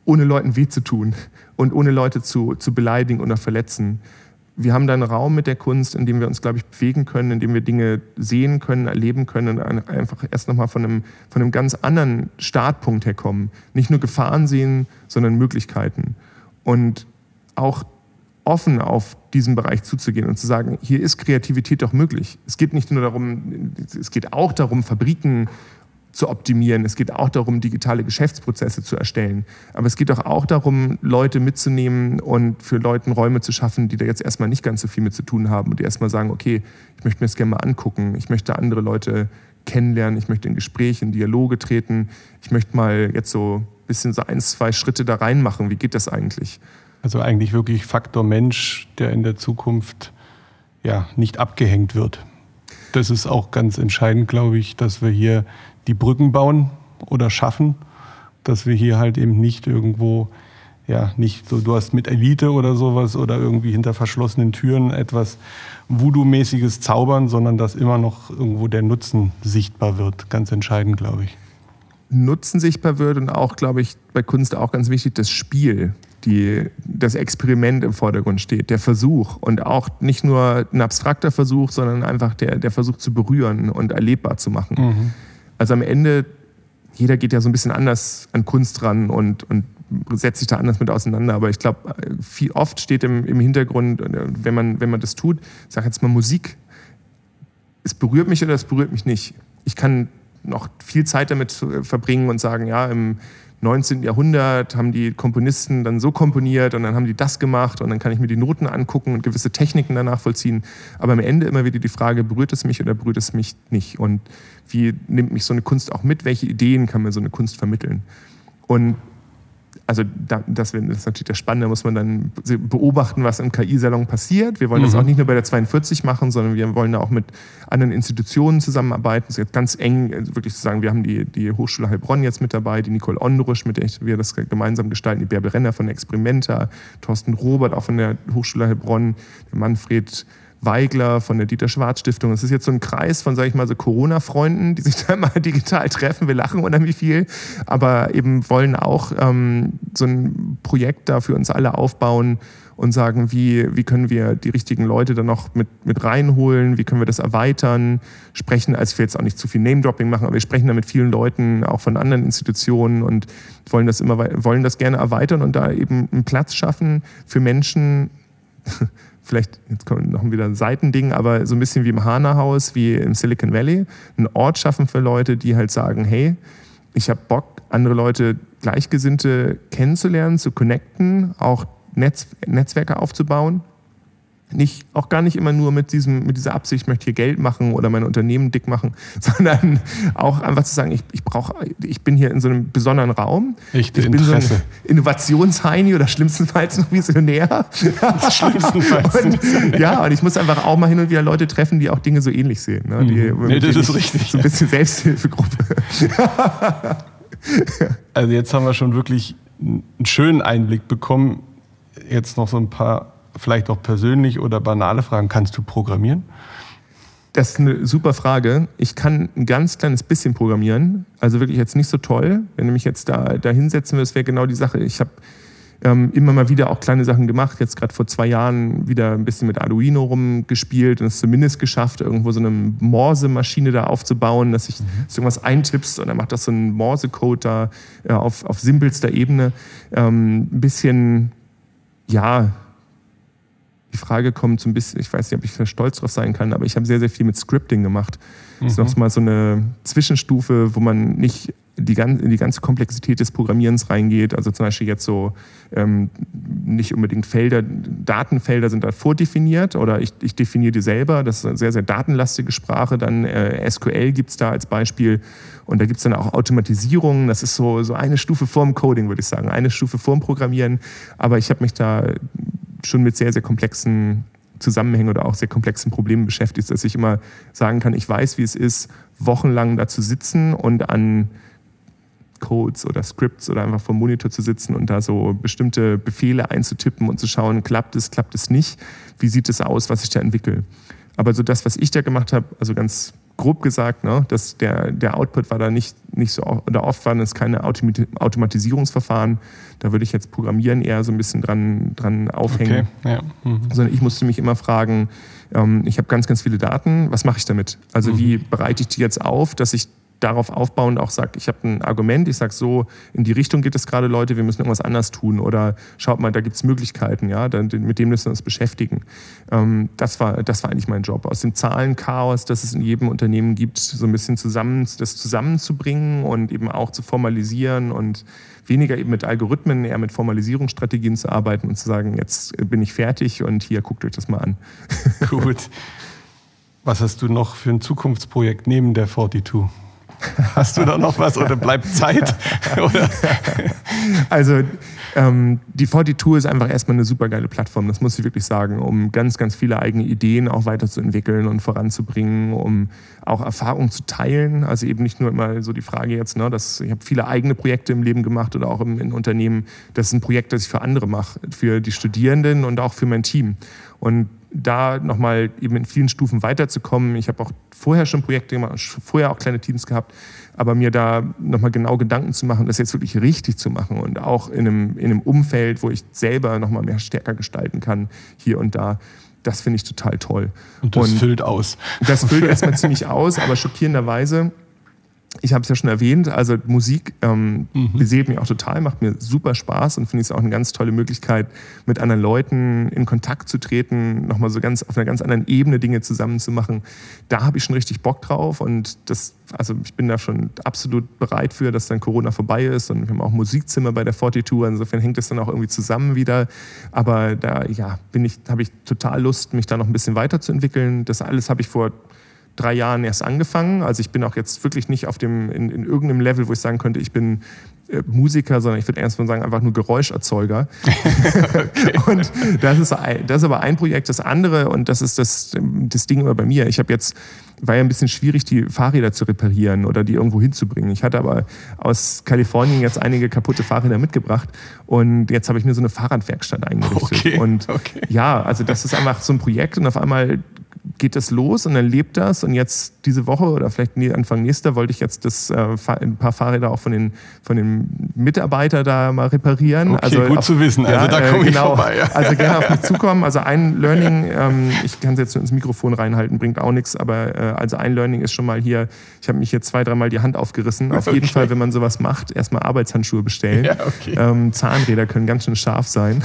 ohne Leuten weh zu tun und ohne Leute zu, zu beleidigen oder verletzen. Wir haben da einen Raum mit der Kunst, in dem wir uns, glaube ich, bewegen können, in dem wir Dinge sehen können, erleben können und einfach erst nochmal von einem, von einem ganz anderen Startpunkt herkommen. Nicht nur Gefahren sehen, sondern Möglichkeiten. Und auch offen auf diesen Bereich zuzugehen und zu sagen, hier ist Kreativität doch möglich. Es geht nicht nur darum, es geht auch darum, Fabriken zu optimieren. Es geht auch darum, digitale Geschäftsprozesse zu erstellen. Aber es geht doch auch darum, Leute mitzunehmen und für Leute Räume zu schaffen, die da jetzt erstmal nicht ganz so viel mit zu tun haben und die erstmal sagen, okay, ich möchte mir das gerne mal angucken. Ich möchte andere Leute kennenlernen. Ich möchte in Gespräche, in Dialoge treten. Ich möchte mal jetzt so ein bisschen so ein, zwei Schritte da reinmachen. Wie geht das eigentlich? Also eigentlich wirklich Faktor Mensch, der in der Zukunft ja nicht abgehängt wird. Das ist auch ganz entscheidend, glaube ich, dass wir hier die Brücken bauen oder schaffen, dass wir hier halt eben nicht irgendwo, ja, nicht so, du hast mit Elite oder sowas oder irgendwie hinter verschlossenen Türen etwas Voodoo-mäßiges zaubern, sondern dass immer noch irgendwo der Nutzen sichtbar wird. Ganz entscheidend, glaube ich. Nutzen sichtbar wird und auch, glaube ich, bei Kunst auch ganz wichtig, das Spiel, die, das Experiment im Vordergrund steht, der Versuch und auch nicht nur ein abstrakter Versuch, sondern einfach der, der Versuch zu berühren und erlebbar zu machen. Mhm. Also am Ende, jeder geht ja so ein bisschen anders an Kunst ran und, und setzt sich da anders mit auseinander. Aber ich glaube, viel oft steht im, im Hintergrund, wenn man, wenn man das tut, ich sage jetzt mal Musik, es berührt mich oder es berührt mich nicht. Ich kann noch viel Zeit damit verbringen und sagen, ja, im neunzehnten Jahrhundert haben die Komponisten dann so komponiert und dann haben die das gemacht und dann kann ich mir die Noten angucken und gewisse Techniken danach vollziehen. Aber am Ende immer wieder die Frage, berührt es mich oder berührt es mich nicht? Und wie nimmt mich so eine Kunst auch mit? Welche Ideen kann mir so eine Kunst vermitteln? Und also das ist natürlich das Spannende, da muss man dann beobachten, was im K I-Salon passiert. Wir wollen mhm. das auch nicht nur bei der zweiundvierzig machen, sondern wir wollen da auch mit anderen Institutionen zusammenarbeiten. Das ist jetzt ganz eng, wirklich zu sagen, wir haben die, die Hochschule Heilbronn jetzt mit dabei, die Nicole Ondrusch, mit der wir das gemeinsam gestalten, die Bärbel Renner von der Experimenta, Thorsten Robert auch von der Hochschule Heilbronn, der Manfred Weigler von der Dieter-Schwarz-Stiftung. Das ist jetzt so ein Kreis von, sage ich mal, so Corona-Freunden, die sich da mal digital treffen. Wir lachen unheimlich viel, aber eben wollen auch ähm, so ein Projekt da für uns alle aufbauen und sagen, wie, wie können wir die richtigen Leute dann noch mit, mit reinholen, wie können wir das erweitern, sprechen, als wir jetzt auch nicht zu viel Name-Dropping machen, aber wir sprechen da mit vielen Leuten, auch von anderen Institutionen und wollen das immer, wollen das gerne erweitern und da eben einen Platz schaffen für Menschen, vielleicht, jetzt kommt noch wieder ein Seitending, aber so ein bisschen wie im Hana-Haus, wie im Silicon Valley, einen Ort schaffen für Leute, die halt sagen, hey, ich habe Bock, andere Leute, Gleichgesinnte kennenzulernen, zu connecten, auch Netz, Netzwerke aufzubauen. Nicht, auch gar nicht immer nur mit, diesem, mit dieser Absicht, ich möchte hier Geld machen oder mein Unternehmen dick machen, sondern auch einfach zu sagen, ich, ich, brauch, ich bin hier in so einem besonderen Raum. Echte ich bin Interesse. so ein Innovationsheini oder schlimmstenfalls noch Visionär. Schlimmstenfalls. und, ja, und ich muss einfach auch mal hin und wieder Leute treffen, die auch Dinge so ähnlich sehen. Ne? Die, mhm. Nee, das ist richtig. So ein bisschen Selbsthilfegruppe. Also jetzt haben wir schon wirklich einen schönen Einblick bekommen. Jetzt noch so ein paar vielleicht auch persönlich oder banale Fragen. Kannst du programmieren? Das ist eine super Frage. Ich kann ein ganz kleines bisschen programmieren, also wirklich jetzt nicht so toll. Wenn du mich jetzt da, da hinsetzen würdest, wäre genau die Sache. Ich habe ähm, immer mal wieder auch kleine Sachen gemacht. Jetzt gerade vor zwei Jahren wieder ein bisschen mit Arduino rumgespielt und es zumindest geschafft, irgendwo so eine Morse-Maschine da aufzubauen, dass ich mhm. dass irgendwas eintippst und dann macht das so einen Morse-Code da äh, auf, auf simpelster Ebene. Ähm, ein bisschen, ja... Die Frage kommt so ein bisschen, ich weiß nicht, ob ich da stolz drauf sein kann, aber ich habe sehr, sehr viel mit Scripting gemacht. Das ist mhm. noch mal so eine Zwischenstufe, wo man nicht die ganze, in die ganze Komplexität des Programmierens reingeht. Also zum Beispiel jetzt so ähm, nicht unbedingt Felder, Datenfelder sind da vordefiniert oder ich, ich definiere die selber. Das ist eine sehr, sehr datenlastige Sprache. Dann äh, S Q L gibt es da als Beispiel. Und da gibt es dann auch Automatisierungen. Das ist so, so eine Stufe vorm Coding, würde ich sagen. Eine Stufe vorm Programmieren. Aber ich habe mich da schon mit sehr, sehr komplexen Zusammenhängen oder auch sehr komplexen Problemen beschäftigt, dass ich immer sagen kann, ich weiß, wie es ist, wochenlang da zu sitzen und an Codes oder Scripts oder einfach vom Monitor zu sitzen und da so bestimmte Befehle einzutippen und zu schauen, klappt es, klappt es nicht, wie sieht es aus, was ich da entwickle. Aber so das, was ich da gemacht habe, also ganz grob gesagt, ne, dass der, der Output war da nicht, nicht so, oder oft waren es keine Automatisierungsverfahren. Da würde ich jetzt Programmieren eher so ein bisschen dran, dran aufhängen. Okay. Ja. Mhm. Sondern ich musste mich immer fragen, ähm, ich habe ganz, ganz viele Daten, was mache ich damit? Also Mhm. wie bereite ich die jetzt auf, dass ich darauf aufbauend auch sage, ich habe ein Argument, ich sage so, in die Richtung geht es gerade, Leute, wir müssen irgendwas anders tun oder schaut mal, da gibt es Möglichkeiten, ja, dann, mit dem müssen wir uns beschäftigen. Ähm, das war, das war eigentlich mein Job. Aus dem Zahlenchaos, das es in jedem Unternehmen gibt, so ein bisschen zusammen, das zusammenzubringen und eben auch zu formalisieren und weniger eben mit Algorithmen, eher mit Formalisierungsstrategien zu arbeiten und zu sagen, jetzt bin ich fertig und hier, guckt euch das mal an. Gut. Was hast du noch für ein Zukunftsprojekt neben der zweiundvierzig? Hast du da noch was oder bleibt Zeit? Oder? Also ähm, die zweiundvierzig ist einfach erstmal eine super geile Plattform, das muss ich wirklich sagen, um ganz, ganz viele eigene Ideen auch weiterzuentwickeln und voranzubringen, um auch Erfahrungen zu teilen. Also eben nicht nur immer so die Frage jetzt, ne, dass ich habe viele eigene Projekte im Leben gemacht oder auch im, in Unternehmen. Das ist ein Projekt, das ich für andere mache, für die Studierenden und auch für mein Team. Und da nochmal eben in vielen Stufen weiterzukommen. Ich habe auch vorher schon Projekte gemacht, vorher auch kleine Teams gehabt, aber mir da nochmal genau Gedanken zu machen, das jetzt wirklich richtig zu machen und auch in einem, in einem Umfeld, wo ich selber nochmal mehr stärker gestalten kann, hier und da. Das finde ich total toll. Und das und füllt aus. Das füllt erstmal ziemlich aus, aber schockierenderweise, ich habe es ja schon erwähnt, also Musik ähm, mhm. beseelt mich auch total, macht mir super Spaß und finde ich es auch eine ganz tolle Möglichkeit, mit anderen Leuten in Kontakt zu treten, nochmal so ganz auf einer ganz anderen Ebene Dinge zusammen zu machen. Da habe ich schon richtig Bock drauf und das, also ich bin da schon absolut bereit für, dass dann Corona vorbei ist und wir haben auch Musikzimmer bei der zweiundvierzig, insofern hängt das dann auch irgendwie zusammen wieder. Aber da ja, bin ich, habe ich total Lust, mich da noch ein bisschen weiterzuentwickeln. Das alles habe ich vor drei Jahren erst angefangen. Also ich bin auch jetzt wirklich nicht auf dem, in, in irgendeinem Level, wo ich sagen könnte, ich bin äh, Musiker, sondern ich würde erst mal sagen, einfach nur Geräuscherzeuger. Okay. Und das ist, das ist aber ein Projekt. Das andere, und das ist das, das Ding immer bei mir, ich habe jetzt, war ja ein bisschen schwierig, die Fahrräder zu reparieren oder die irgendwo hinzubringen. Ich hatte aber aus Kalifornien jetzt einige kaputte Fahrräder mitgebracht und jetzt habe ich mir so eine Fahrradwerkstatt eingerichtet. Okay. Und okay. ja, also das ist einfach so ein Projekt und auf einmal geht das los und dann lebt das und jetzt diese Woche oder vielleicht Anfang nächster wollte ich jetzt das, äh, ein paar Fahrräder auch von den, von den Mitarbeitern da mal reparieren. Okay, also gut auf, zu wissen, also ja, da komme äh, ich genau, vorbei. Ja. Also gerne auf mich zukommen. Also ein Learning, ähm, ich kann es jetzt nur ins Mikrofon reinhalten, bringt auch nichts, aber äh, also ein Learning ist schon mal hier, ich habe mich hier zwei, dreimal die Hand aufgerissen. Auf okay. jeden Fall, wenn man sowas macht, erstmal Arbeitshandschuhe bestellen. Ja, okay. ähm, Zahnräder können ganz schön scharf sein.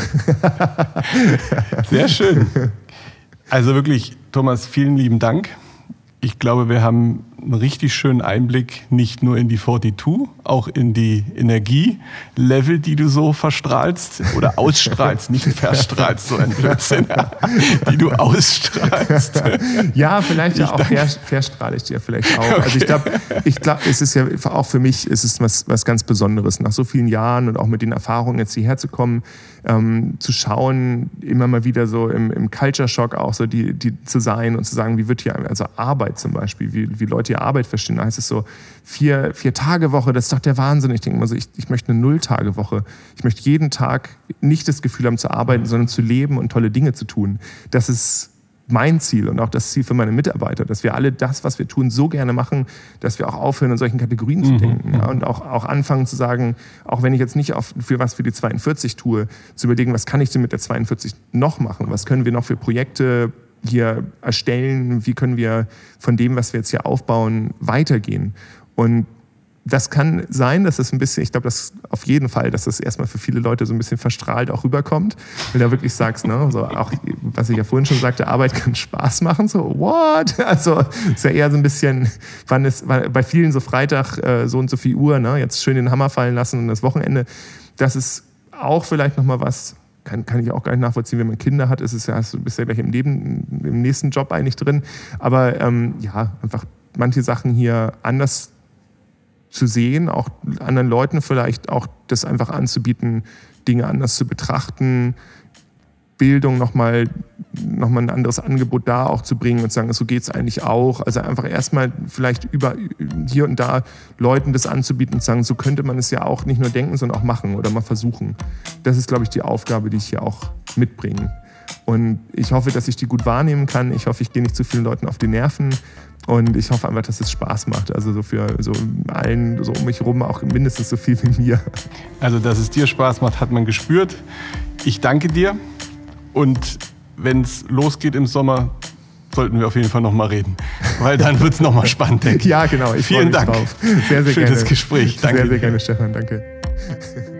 Sehr schön. Also wirklich, Thomas, vielen lieben Dank. Ich glaube, wir haben einen richtig schönen Einblick, nicht nur in die zweiundvierzig, auch in die Energielevel, die du so verstrahlst oder ausstrahlst, nicht verstrahlst, so ein Blödsinn, die du ausstrahlst. Ja, vielleicht ja auch ver, verstrahle ich dir vielleicht auch. Okay. Also ich glaube, ich glaub, es ist ja auch für mich, es ist was, was ganz Besonderes, nach so vielen Jahren und auch mit den Erfahrungen jetzt hierher zu kommen, ähm, zu schauen, immer mal wieder so im, im Culture Shock auch so die, die zu sein und zu sagen, wie wird hier, also Arbeit zum Beispiel, wie, wie Leute hier Arbeit verstehen. Da heißt es so, vier, vier Tage Woche, das ist doch der Wahnsinn. Ich denke immer so, ich, ich möchte eine Null-Tage-Woche. Ich möchte jeden Tag nicht das Gefühl haben zu arbeiten, sondern zu leben und tolle Dinge zu tun. Das ist mein Ziel und auch das Ziel für meine Mitarbeiter, dass wir alle das, was wir tun, so gerne machen, dass wir auch aufhören, in solchen Kategorien zu denken. Ja, und auch, auch anfangen zu sagen, auch wenn ich jetzt nicht auf, für was für die zweiundvierzig tue, zu überlegen, was kann ich denn mit der zweiundvierzig noch machen? Was können wir noch für Projekte hier erstellen? Wie können wir von dem, was wir jetzt hier aufbauen, weitergehen? Und das kann sein, dass es ein bisschen, ich glaube, das auf jeden Fall, dass das erstmal für viele Leute so ein bisschen verstrahlt auch rüberkommt, weil du wirklich sagst, ne, so auch, was ich ja vorhin schon sagte, Arbeit kann Spaß machen, so, what? Also, ist ja eher so ein bisschen, wann ist, bei vielen so Freitag, äh, so und so viel Uhr, ne, jetzt schön den Hammer fallen lassen und das Wochenende, das ist auch vielleicht nochmal was, Kann, kann ich auch gar nicht nachvollziehen, wenn man Kinder hat, ist es ja, du bist ja gleich im Leben, im nächsten Job eigentlich drin. Aber ähm, ja, einfach manche Sachen hier anders zu sehen, auch anderen Leuten vielleicht auch das einfach anzubieten, Dinge anders zu betrachten, Bildung nochmal noch mal ein anderes Angebot da auch zu bringen und zu sagen, so geht es eigentlich auch. Also einfach erstmal vielleicht über hier und da Leuten das anzubieten und zu sagen, so könnte man es ja auch nicht nur denken, sondern auch machen oder mal versuchen. Das ist, glaube ich, die Aufgabe, die ich hier auch mitbringe. Und ich hoffe, dass ich die gut wahrnehmen kann. Ich hoffe, ich gehe nicht zu vielen Leuten auf die Nerven. Und ich hoffe einfach, dass es Spaß macht. Also so für so allen so um mich herum auch mindestens so viel wie mir. Also, dass es dir Spaß macht, hat man gespürt. Ich danke dir. Und wenn es losgeht im Sommer, sollten wir auf jeden Fall nochmal reden. Weil dann wird es nochmal spannend, denke ich. Ja, genau. Ich Vielen Dank drauf. Sehr, sehr für gerne. das Gespräch. Danke sehr, sehr dir. gerne, Stefan. Danke.